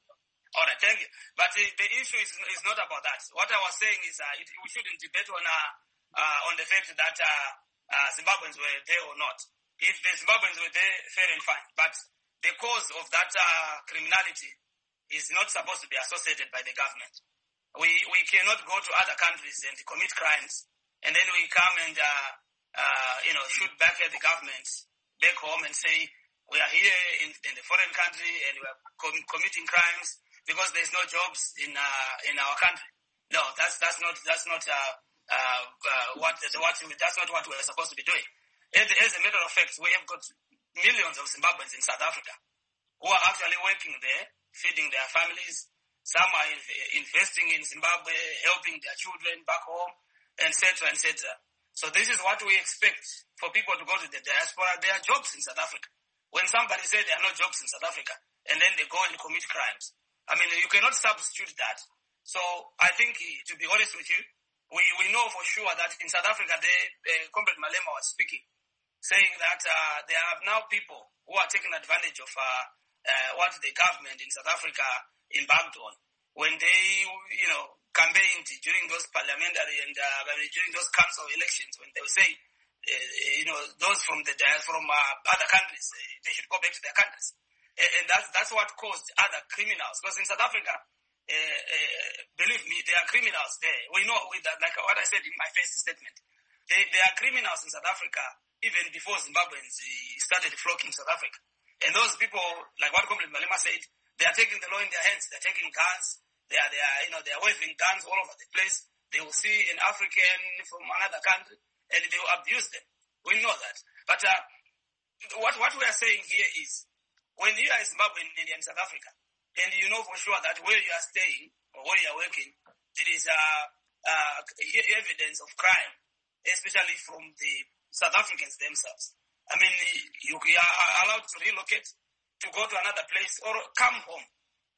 All right, thank you. But uh, the issue is, is not about that. What I was saying is uh, it, we shouldn't debate on uh, uh, on the fact that uh, uh, Zimbabweans were there or not. If the Zimbabweans were there, fair and fine. But the cause of that uh, criminality is not supposed to be associated by the government. We we cannot go to other countries and commit crimes, and then we come and uh, uh, you know shoot back at the government back home and say we are here in, in the foreign country and we are com- committing crimes because there's no jobs in uh, in our country. No, that's that's not that's not uh, uh, uh, what what that's not what we're supposed to be doing. As, as a matter of fact, we have got millions of Zimbabweans in South Africa who are actually working there, feeding their families. Some are investing in Zimbabwe, helping their children back home, et cetera, et cetera. So this is what we expect for people to go to the diaspora. There are jobs in South Africa. When somebody says there are no jobs in South Africa, and then they go and commit crimes, I mean, you cannot substitute that. So I think, to be honest with you, we, we know for sure that in South Africa, they, uh, Comrade Malema was speaking, saying that uh, there are now people who are taking advantage of uh, uh, what the government in South Africa embarked on when they, you know, campaigned during those parliamentary and uh, during those council elections, when they were saying, uh, you know, those from the from uh, other countries, uh, they should go back to their countries, and, and that's that's what caused other criminals. Because in South Africa, uh, uh, believe me, there are criminals there. We know with that, like what I said in my first statement, they, there are criminals in South Africa even before Zimbabweans uh, started flocking South Africa. And those people, like what Comrade Malema said, they are taking the law in their hands. They're taking guns. They are, they are, you know, they are waving guns all over the place. They will see an African from another country and they will abuse them. We know that. But uh, what what we are saying here is, when you are Zimbabwean in South Africa, and you know for sure that where you are staying or where you are working, there is uh, uh, evidence of crime, especially from the South Africans themselves. I mean, you are allowed to relocate, to go to another place, or come home.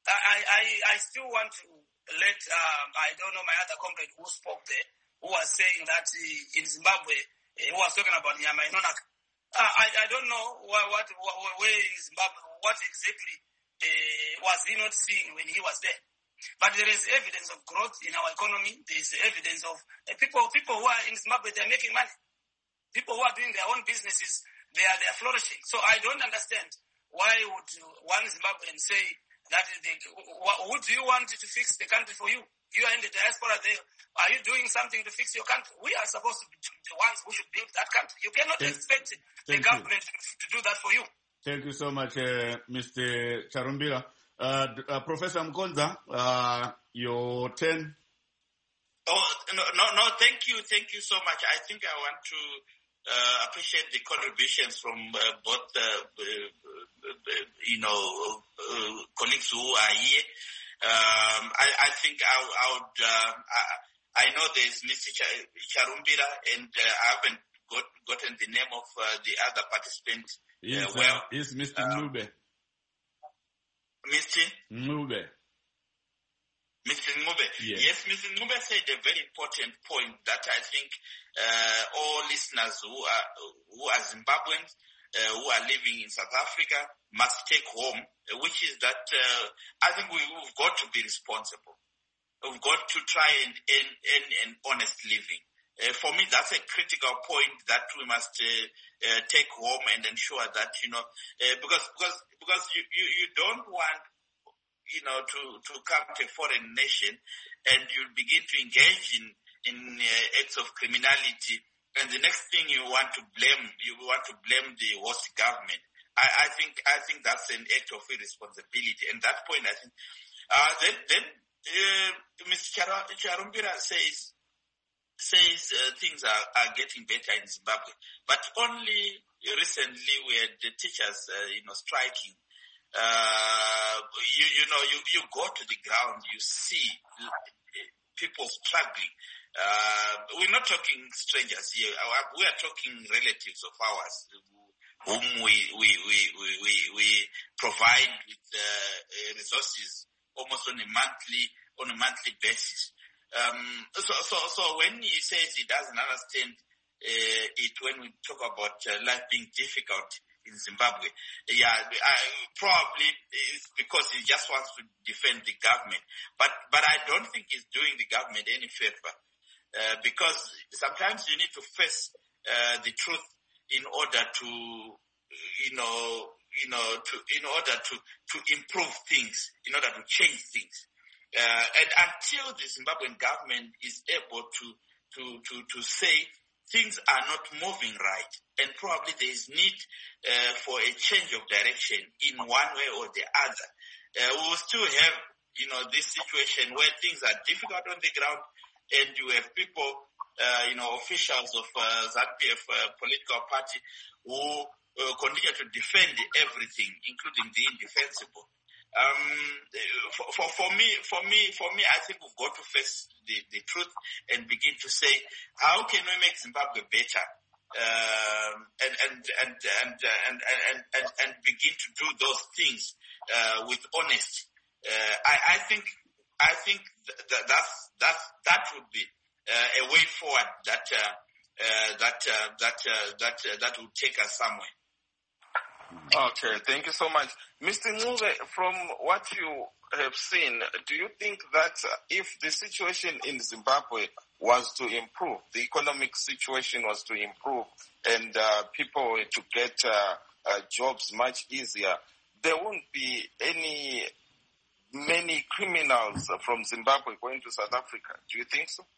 I I, I still want to let, um, I don't know my other comrade who spoke there, who was saying that uh, in Zimbabwe, uh, who was talking about Nyamainonaka. Uh, I, I don't know what, what, what where in Zimbabwe, what exactly uh, was he not seeing when he was there. But there is evidence of growth in our economy. There is evidence of uh, people people who are in Zimbabwe, they're making money. People who are doing their own businesses, they are, they are flourishing. So I don't understand why would one Zimbabwean say that they, who do you want to fix the country for you? You are in the diaspora there. Are you doing something to fix your country? We are supposed to be the ones who should build that country. You cannot Thank, expect the government to, to do that for you. Thank you so much, uh, Mister Charumbira. Uh, uh, Professor Mkonza, uh, your turn. Oh, no, no, no, thank you. Thank you so much. I think I want to uh, appreciate the contributions from uh, both, uh, uh, uh, you know, uh, colleagues who are here. Um, I, I think I, I would, uh, I, I know there's Mister Charumbira, and uh, I haven't got, gotten the name of uh, the other participant. Yes, uh, well, uh, it's Mister Uh, Mube. Mister Mube. Mister Ngube. Yes. Yes, Mister Ngube said a very important point that I think uh, all listeners who are who are Zimbabweans, uh, who are living in South Africa, must take home, uh, which is that uh, I think we, we've got to be responsible. We've got to try and earn, earn an honest living. Uh, for me, that's a critical point that we must uh, uh, take home and ensure that, you know, uh, because because because you, you, you don't want, you know, to, to come to a foreign nation and you begin to engage in, in uh, acts of criminality, and the next thing you want to blame, you want to blame the host government. I, I think, I think that's an act of irresponsibility. And that point, I think, uh, then, then, uh, Mister Charumbira says, says uh, things are, are getting better in Zimbabwe, but only recently we had the teachers, uh, you know, striking. Uh, you, you know, you, you go to the ground, you see people struggling. Uh, we're not talking strangers here. We are talking relatives of ours whom we, we, we, we, we, we provide with uh, resources almost on a monthly, on a monthly basis. Um, so, so, so when he says he doesn't understand uh, it when we talk about uh, life being difficult, in Zimbabwe. Yeah, I, probably it's because he just wants to defend the government. But but I don't think he's doing the government any favor, uh, because sometimes you need to face uh, the truth in order to, you know, you know, to in order to to improve things, in order to change things. Uh, and until the Zimbabwean government is able to to to to say things are not moving right, and probably there is need uh, for a change of direction in one way or the other. Uh, we will still have, you know, this situation where things are difficult on the ground, and you have people, uh, you know, officials of uh, ZANU-P F uh, political party who uh, continue to defend everything, including the indefensible. Um, for, for, for me, for me, for me, I think we've got to face the, the truth and begin to say, how can we make Zimbabwe better? Um, and, and, and, and, uh, and, and, and, and begin to do those things, uh, with honesty. Uh, I, I think, I think that that's, that's, that would be, uh, a way forward that, uh, uh, that, uh, that, uh, that, uh, that would take us somewhere. Okay, thank you so much. Mister Ncube, from what you have seen, do you think that if the situation in Zimbabwe was to improve, the economic situation was to improve, and uh, people were to get uh, uh, jobs much easier, there won't be any many criminals from Zimbabwe going to South Africa? Do you think so?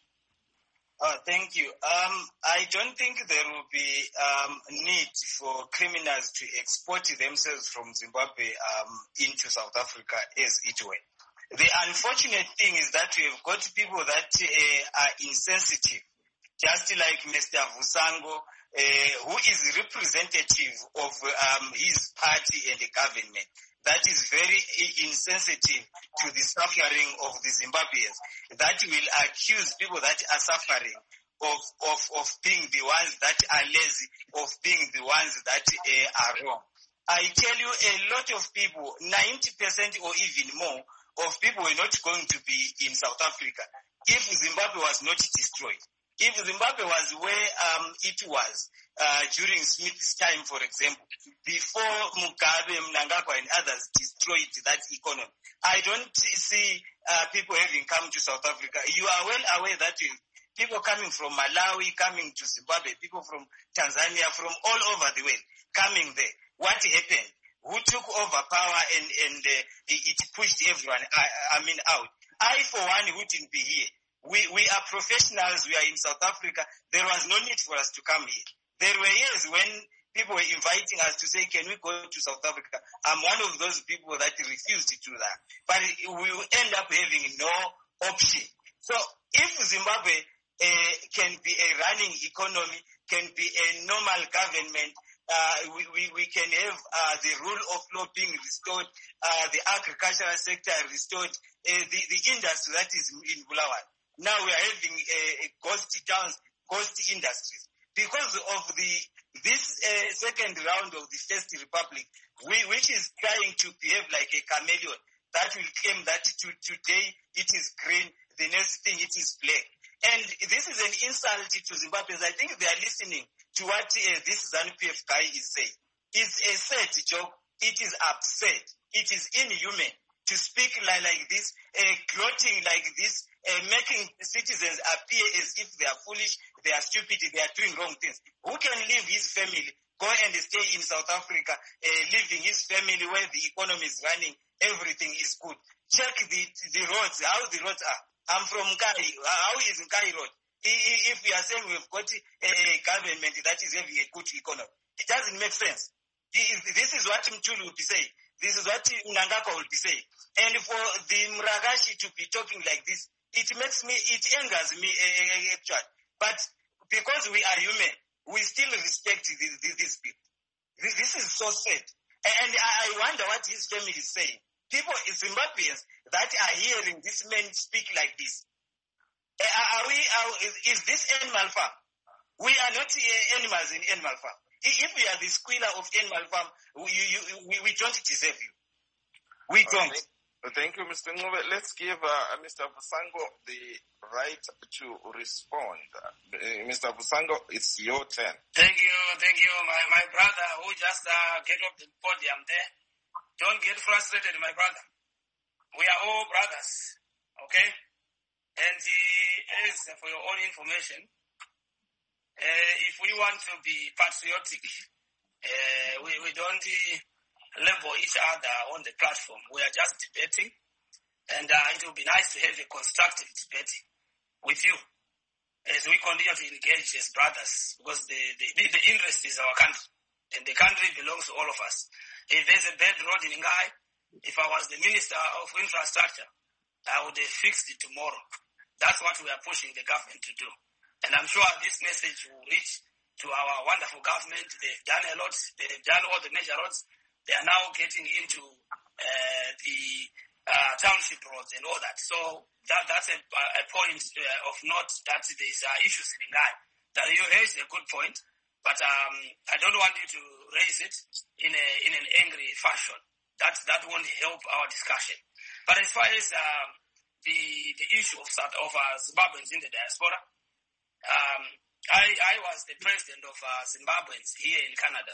Uh, thank you. Um, I don't think there will be um, need for criminals to export themselves from Zimbabwe um, into South Africa as it were. The unfortunate thing is that we have got people that uh, are insensitive, just like Mister Vusango, uh, who is representative of um, his party and the government. That is very insensitive to the suffering of the Zimbabweans. That will accuse people that are suffering of, of, of being the ones that are lazy, of being the ones that uh, are wrong. I tell you, a lot of people, ninety percent or even more of people were not going to be in South Africa if Zimbabwe was not destroyed. If Zimbabwe was where um, it was uh, during Smith's time, for example, before Mugabe, Mnangagwa and others destroyed that economy, I don't see uh, people having come to South Africa. You are well aware that people coming from Malawi, coming to Zimbabwe, people from Tanzania, from all over the world, coming there. What happened? Who took over power and, and uh, it pushed everyone, I, I mean, out? I, for one, wouldn't be here. We, we are professionals. We are in South Africa. There was no need for us to come here. There were years when people were inviting us to say, can we go to South Africa? I'm one of those people that refused to do that. But we will end up having no option. So if Zimbabwe uh, can be a running economy, can be a normal government, uh, we, we, we can have uh, the rule of law being restored, uh, the agricultural sector restored, uh, the, the industry that is in Bulawayo. Now we are having a, a ghost towns, ghost industries. Because of the this uh, second round of the First Republic, we, which is trying to behave like a chameleon, that will claim that to, today it is green, the next thing it is black. And this is an insult to Zimbabweans. I think they are listening to what uh, this ZANU-P F guy is saying. It's a sad joke. It is absurd. It is inhuman to speak like, like this, uh, gloating like this, uh, making citizens appear as if they are foolish, they are stupid, they are doing wrong things. Who can leave his family, go and stay in South Africa, uh, leaving his family where the economy is running, everything is good. Check the the roads, how the roads are. I'm from Nkai. How is Nkai Road? If we are saying we've got a government that is having a good economy, it doesn't make sense. This is what Mtulu would be saying. This is what Mnangagwa would be saying. And for the Mragashi to be talking like this, it makes me, it angers me, actually. But because we are human, we still respect these people. This is so sad. And I wonder what his family is saying. People, Zimbabweans, that are hearing this man speak like this. Are we, are, is this animal farm? We are not animals in animal farm. If we are the squealer of animal farm, we, you, we, we don't deserve you. We don't. Thank you, Mister Ngube. Let's give uh, Mister Vusango the right to respond. Uh, Mister Vusango, it's your turn. Thank you, thank you, my, my brother who just uh, get off the podium there. Don't get frustrated, my brother. We are all brothers, okay? And uh, as for your own information, uh, if we want to be patriotic, uh, we, we don't uh, label each other on the platform. We are just debating, and uh, it will be nice to have a constructive debate with you as we continue to engage as brothers, because the, the, the interest is our country, and the country belongs to all of us. If there's a bad road in Ngai, if I was the Minister of Infrastructure, I would have fixed it tomorrow. That's what we are pushing the government to do. And I'm sure this message will reach to our wonderful government. They've done a lot. They've done all the major roads. They are now getting into uh, the uh, township roads and all that. So that, that's a, a point uh, of note that there's uh, issues in Ngai. That you raised a good point, but um, I don't want you to raise it in a in an angry fashion. That that won't help our discussion. But as far as um, the the issue of South of uh, Zimbabweans in the diaspora, um, I I was the president of uh, Zimbabweans here in Canada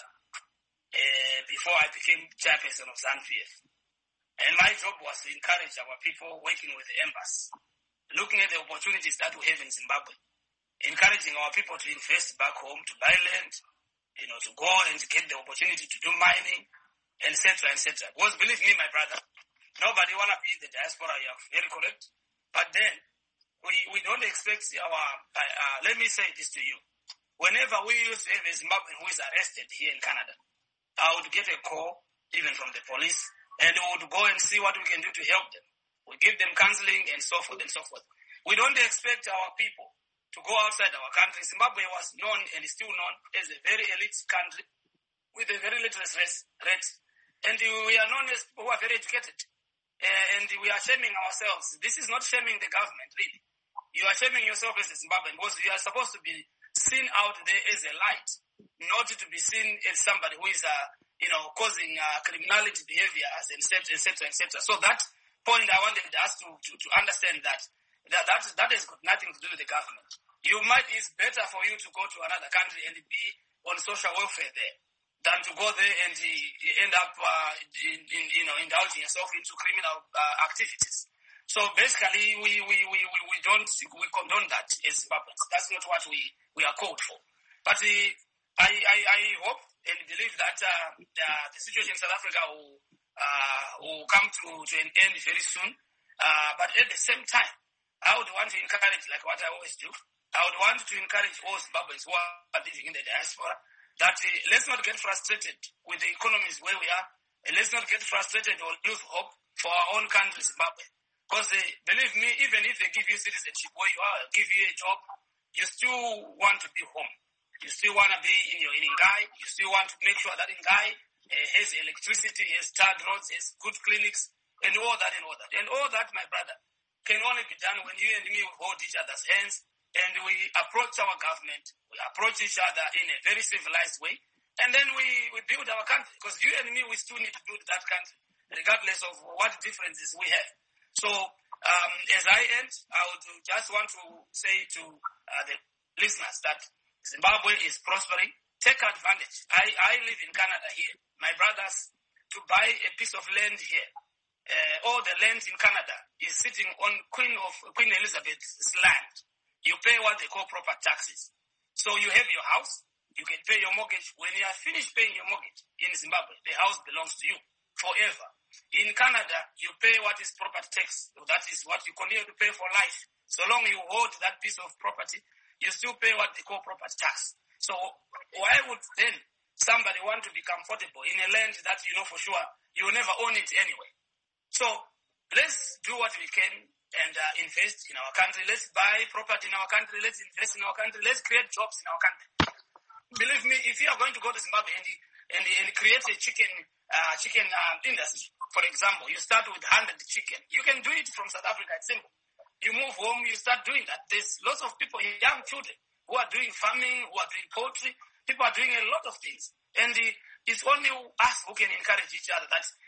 uh, before I became chairperson of ZANU-P F, and my job was to encourage our people working with the embassy, looking at the opportunities that we have in Zimbabwe, encouraging our people to invest back home, to buy land, you know, to go and get the opportunity to do mining, et cetera, et cetera. Because believe me, my brother, nobody want to be in the diaspora. You are very correct. But then, we, we don't expect our, uh, uh, let me say this to you. Whenever we used to have a Zimbabwean who is arrested here in Canada, I would get a call, even from the police, and we would go and see what we can do to help them. We give them counseling and so forth and so forth. We don't expect our people to go outside our country. Zimbabwe was known and is still known as a very elite country with a very literacy rate. And we are known as people who are very educated. Uh, and we are shaming ourselves. This is not shaming the government, really. You are shaming yourself as a Zimbabwean, because you are supposed to be seen out there as a light, not to be seen as somebody who is, uh, you know, causing uh, criminality behaviors, et cetera, et cetera, et cetera. So that point I wanted us to, to, to understand that, that that, that has got nothing to do with the government. You might, it's better for you to go to another country and be on social welfare there than to go there and uh, end up, uh, in, in, you know, indulging yourself into criminal uh, activities. So basically, we, we, we, we, we don't, we condone that as Zimbabweans. That's not what we, we are called for. But uh, I, I, I hope and believe that uh, the, the situation in South Africa will, uh, will come to, to an end very soon. Uh, but at the same time, I would want to encourage, like what I always do, I would want to encourage all Zimbabweans who are living in the diaspora that uh, let's not get frustrated with the economies where we are, and let's not get frustrated or lose hope for our own country, Zimbabwe. Because uh, believe me, even if they give you citizenship where you are, give you a job, you still want to be home. You still want to be in your in Ngai. You still want to make sure that Ngai uh, has electricity, has tarred roads, has good clinics, and all that and all that. And all that, my brother, can only be done when you and me hold each other's hands and we approach our government, we approach each other in a very civilized way, and then we, we build our country. Because you and me, we still need to build that country, regardless of what differences we have. So, um, as I end, I would just want to say to uh, the listeners that Zimbabwe is prospering. Take advantage. I, I live in Canada here. My brothers, to buy a piece of land here, uh, all the land in Canada is sitting on Queen of Queen Elizabeth's land. You pay what they call proper taxes. So you have your house, you can pay your mortgage. When you are finished paying your mortgage in Zimbabwe, the house belongs to you forever. In Canada, you pay what is property tax. That is what you continue to pay for life. So long you hold that piece of property, you still pay what they call property tax. So why would then somebody want to be comfortable in a land that you know for sure you will never own it anyway? So let's do what we can and uh, invest in our country. Let's buy property in our country. Let's invest in our country. Let's create jobs in our country. Believe me, if you are going to go to Zimbabwe and, and, and create a chicken uh, chicken uh, industry, for example, you start with one hundred chicken. You can do it from South Africa. It's simple. You move home, you start doing that. There's lots of people, young children, who are doing farming, who are doing poultry. People are doing a lot of things. And the, it's only us who can encourage each other that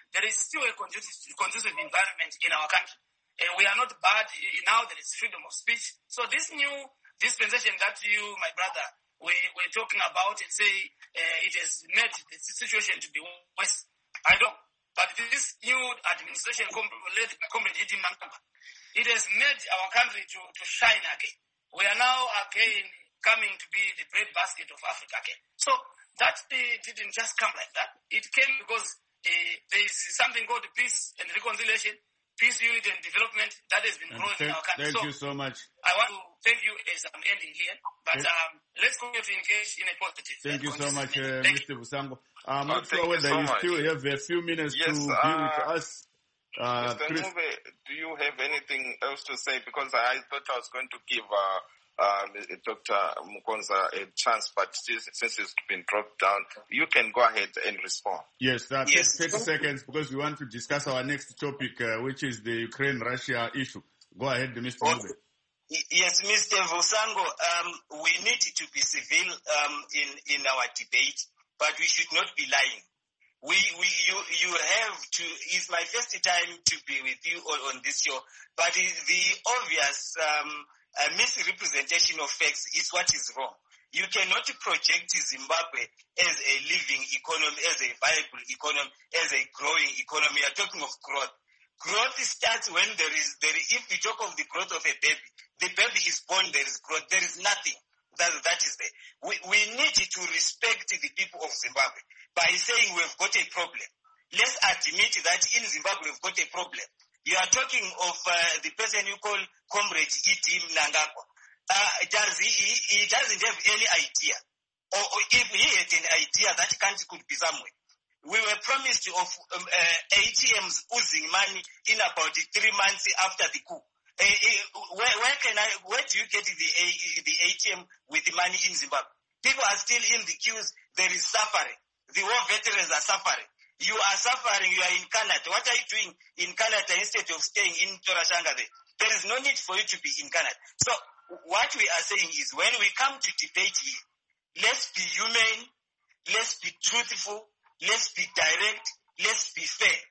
there is still a conducive, conducive environment in our country. Uh, we are not bad. Now there is freedom of speech. So this new dispensation that you, my brother, we, we're talking about, it say uh, it has made the situation to be worse. I don't. But this new administration, led by Comrade Eddie Mangaba, it has made our country to, to shine again. We are now again coming to be the breadbasket of Africa again. So that uh, didn't just come like that. It came because uh, there is something called peace and reconciliation, peace, unity and development that has been growing thank, in our country. Thank so you so much. I want to thank you as I'm ending here. But um, let's continue to engage in a positive. Thank you so much, uh, Mister Vusango. I'm oh, not sure whether you, so you much. still have a few minutes yes, to uh, be with us. Uh, Mister Chris. Mube, do you have anything else to say? Because I thought I was going to give uh, uh, Doctor Mukonza a chance, but since, since it's been dropped down, you can go ahead and respond. Yes, uh, Yes. thirty seconds, because we want to discuss our next topic, uh, which is the Ukraine-Russia issue. Go ahead, Mister Oh, Mube. Yes, Mister Vusango, um, we need to be civil um, in, in our debate, but we should not be lying. We, we, you, you have to, it's my first time to be with you on, on this show, but the obvious um, uh, misrepresentation of facts is what is wrong. You cannot project Zimbabwe as a living economy, as a viable economy, as a growing economy. You are talking of growth. Growth starts when there is, there is, if we talk of the growth of a baby, the baby is born, there is growth, there is nothing. That, that is there. We, we need to respect the people of Zimbabwe by saying we've got a problem. Let's admit that in Zimbabwe we've got a problem. You are talking of uh, the person you call Comrade Eddie Mnangagwa. Uh, does he, he, he doesn't have any idea. Or, or if he had an idea, that country could be somewhere. We were promised of um, uh, A T Ms oozing money in about three months after the coup. Uh, uh, where, where can I? Where do you get the uh, the A T M with the money in Zimbabwe? People are still in the queues. There is suffering. The war veterans are suffering. You are suffering. You are in Canada. What are you doing in Canada instead of staying in Torashanga? There, there is no need for you to be in Canada. So what we are saying is, when we come to debate here, let's be humane. Let's be truthful. Let's be direct. Let's be fair.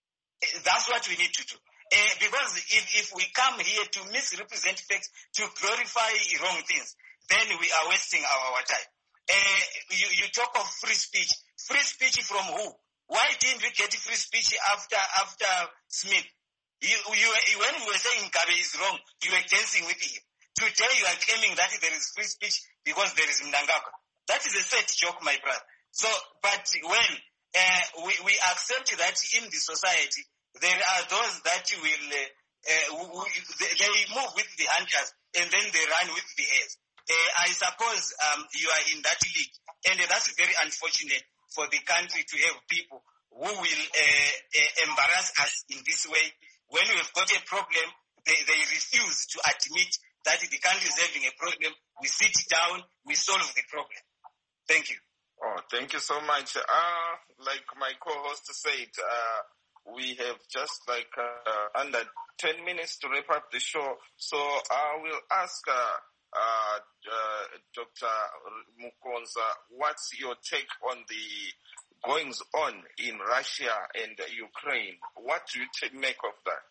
That's what we need to do. Uh, because if, if we come here to misrepresent facts, to glorify wrong things, then we are wasting our, our time. Uh, you, you talk of free speech. Free speech from who? Why didn't we get free speech after after Smith? You, you, when we were saying Mugabe is wrong, you were dancing with him. Today you are claiming that there is free speech because there is Mnangagwa. That is a sad joke, my brother. So, but when uh, we, we accept that in the society, there are those that will, uh, uh, they, they move with the hunters and then they run with the hares. Uh, I suppose um, you are in that league, and that's very unfortunate for the country to have people who will uh, uh, embarrass us in this way. When we've got a problem, they, they refuse to admit that the country is having a problem. We sit down, we solve the problem. Thank you. Oh, thank you so much. Uh, like my co-host said, uh, we have just like uh, under ten minutes to wrap up the show. So I will ask uh, uh, uh, Doctor Mukonza, what's your take on the goings on in Russia and Ukraine? What do you t- make of that?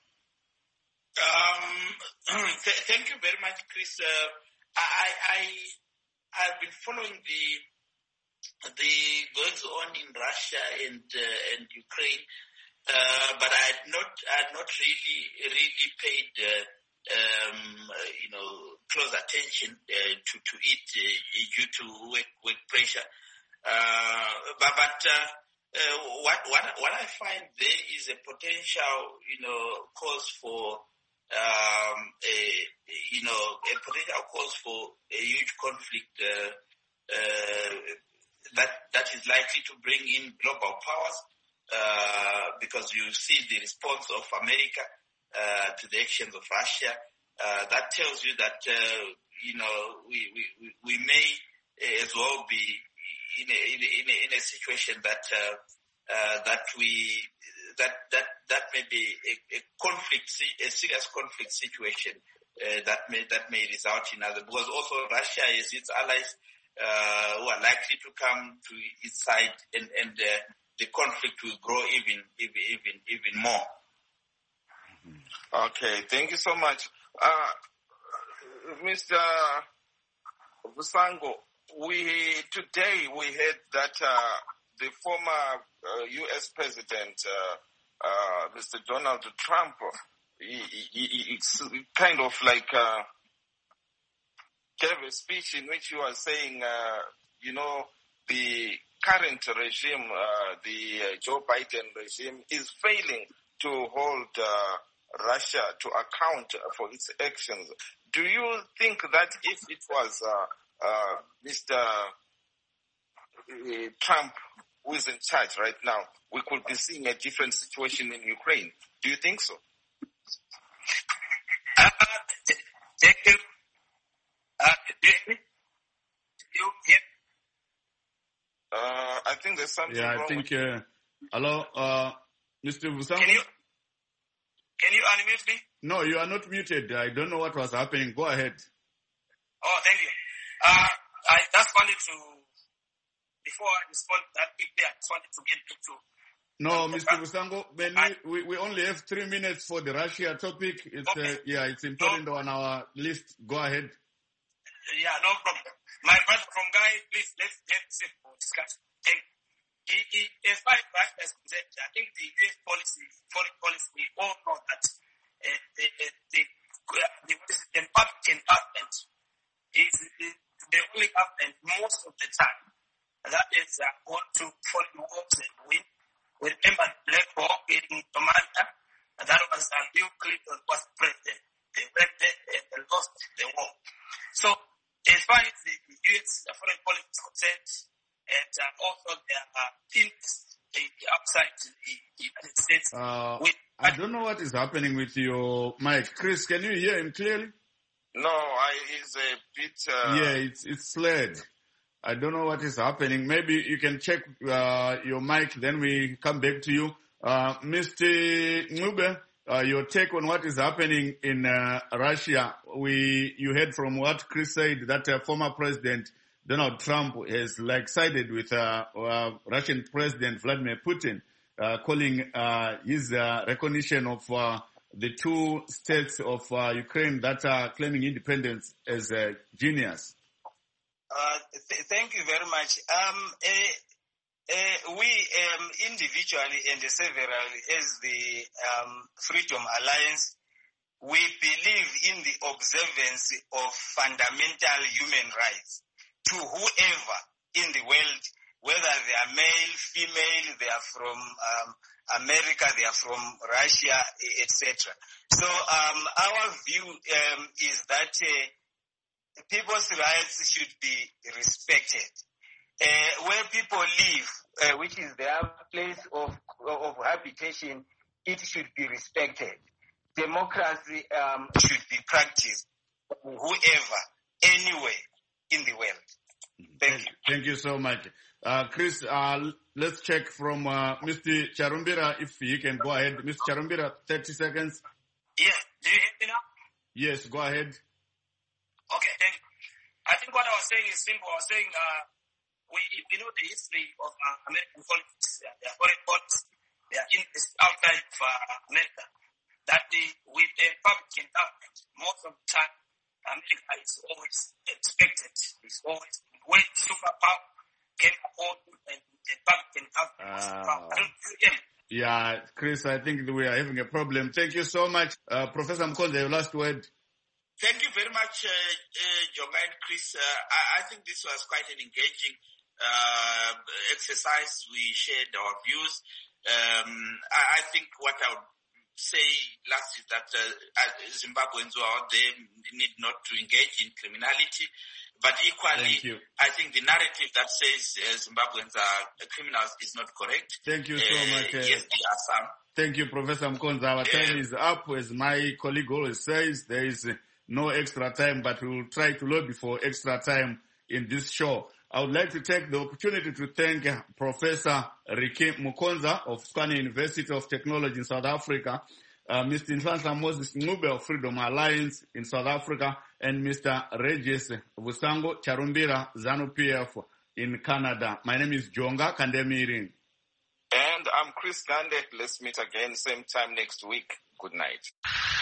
Um, th- thank you very much, Chris. Uh, I, I, I've been following the the goings on in Russia and uh, and Ukraine, uh, but I had not I had not really really paid uh, um, uh, you know close attention uh, to to it uh, due to work work pressure. Uh, but but uh, uh, what what what I find there is a potential you know cause for. Um, a, you know, a potential cause for a huge conflict uh, uh, that that is likely to bring in global powers uh, because you see the response of America uh, to the actions of Russia. Uh, that tells you that uh, you know we we we may as well be in a in a, in a situation that uh, uh, that we. That, that, that may be a, a conflict, a serious conflict situation, uh, that may, that may result in other, because also Russia is its allies, uh, who are likely to come to its side and, and, uh, the conflict will grow even, even, even, even more. Okay, thank you so much. Uh, Mister Vusango, we, today we heard that uh, the former uh, U S President, uh, uh, Mister Donald Trump, he, he, he, it's kind of like uh, gave a speech in which he was saying, uh, you know, the current regime, uh, the uh, Joe Biden regime, is failing to hold uh, Russia to account for its actions. Do you think that if it was uh, uh, Mister Trump who is in charge right now, we could be seeing a different situation in Ukraine? Do you think so? Uh, thank you. Uh, do you hear me? Do you hear me? Uh, I think there's something Yeah, I wrong. think, uh, hello, uh, Mister Vusango? Can you, can you unmute me? No, you are not muted. I don't know what was happening. Go ahead. Oh, thank you. Uh, I just wanted to, before I respond that quickly, I just wanted to get into. No, Mister Vusango, when we, we, we only have three minutes for the Russia topic. It's, Okay. uh, yeah, it's important on our list. Go ahead. Yeah, no problem. My brother from Guy, please, let's have a simple discussion. Thank you. He, he, as far as Russia is concerned, I think the U S policy, foreign policy, we all know that uh, the, the, the, the, the Republican government is the only government most of the time that is uh, going to foreign wars and win. We remember Black Hawk in Somalia, and that was uh, Bill Clinton was president. They went there and they lost the war. So, as far as the U S foreign policy is concerned, and uh, also their uh, interests outside the United States. Uh, with, I don't know what is happening with your mic. Chris, can you hear him clearly? No, I is a bit. Uh, Yeah, it's it's slurred. I don't know what is happening. Maybe you can check uh, your mic, then we come back to you. Uh, Mister Ncube, uh, your take on what is happening in uh, Russia. We You heard from what Chris said, that uh, former President Donald Trump has like sided with uh, uh, Russian President Vladimir Putin, uh, calling uh, his uh, recognition of uh, the two states of uh, Ukraine that are claiming independence as uh, genius. Uh, th- thank you very much. Um, uh, uh, we um, individually and severally, as the um, Freedom Alliance, we believe in the observance of fundamental human rights to whoever in the world, whether they are male, female, they are from um, America, they are from Russia, et cetera. So um, our view um, is that uh, people's rights should be respected. Uh, where people live, uh, which is their place of, of habitation, it should be respected. Democracy um, should be practiced, whoever, anywhere in the world. Thank you. Thank you so much. Uh, Chris, uh, let's check from uh, Mister Charumbira if he can go ahead. Mister Charumbira, thirty seconds. yeah, do you hear me now? Yes, go ahead. Okay, thank you. I think what I was saying is simple. I was saying uh, we, we know the history of uh, American politics, uh, their foreign policy, their interests outside of uh, America. That the, with the Republican government, most of the time, America is always expected, is always when superpower came upon and the Republican government was Ah. power. I don't see them. Yeah, Chris, I think we are having a problem. Thank you so much. Uh, Professor Mkonza, your last word. Thank you very much, uh, uh, Joma and Chris. Uh, I, I think this was quite an engaging uh, exercise. We shared our views. Um, I, I think what I would say last is that uh, Zimbabweans who are out there need not to engage in criminality. But equally, Thank you. I think the narrative that says uh, Zimbabweans are criminals is not correct. Thank you so Uh, much. Uh, yes, there are some. Thank you, Professor Mkonza. Our time is up. As my colleague always says, there is uh, no extra time, but we will try to lobby for extra time in this show. I would like to take the opportunity to thank uh, Professor Ricky Mukonza of Tshwane University of Technology in South Africa, uh, Mister Nhlanhla Moses Ncube of Freedom Alliance in South Africa, and Mister Regis Vusango Charumbira, ZANU P F in Canada. My name is Jonga Kandemiring. And I'm Chris Gande. Let's meet again same time next week. Good night.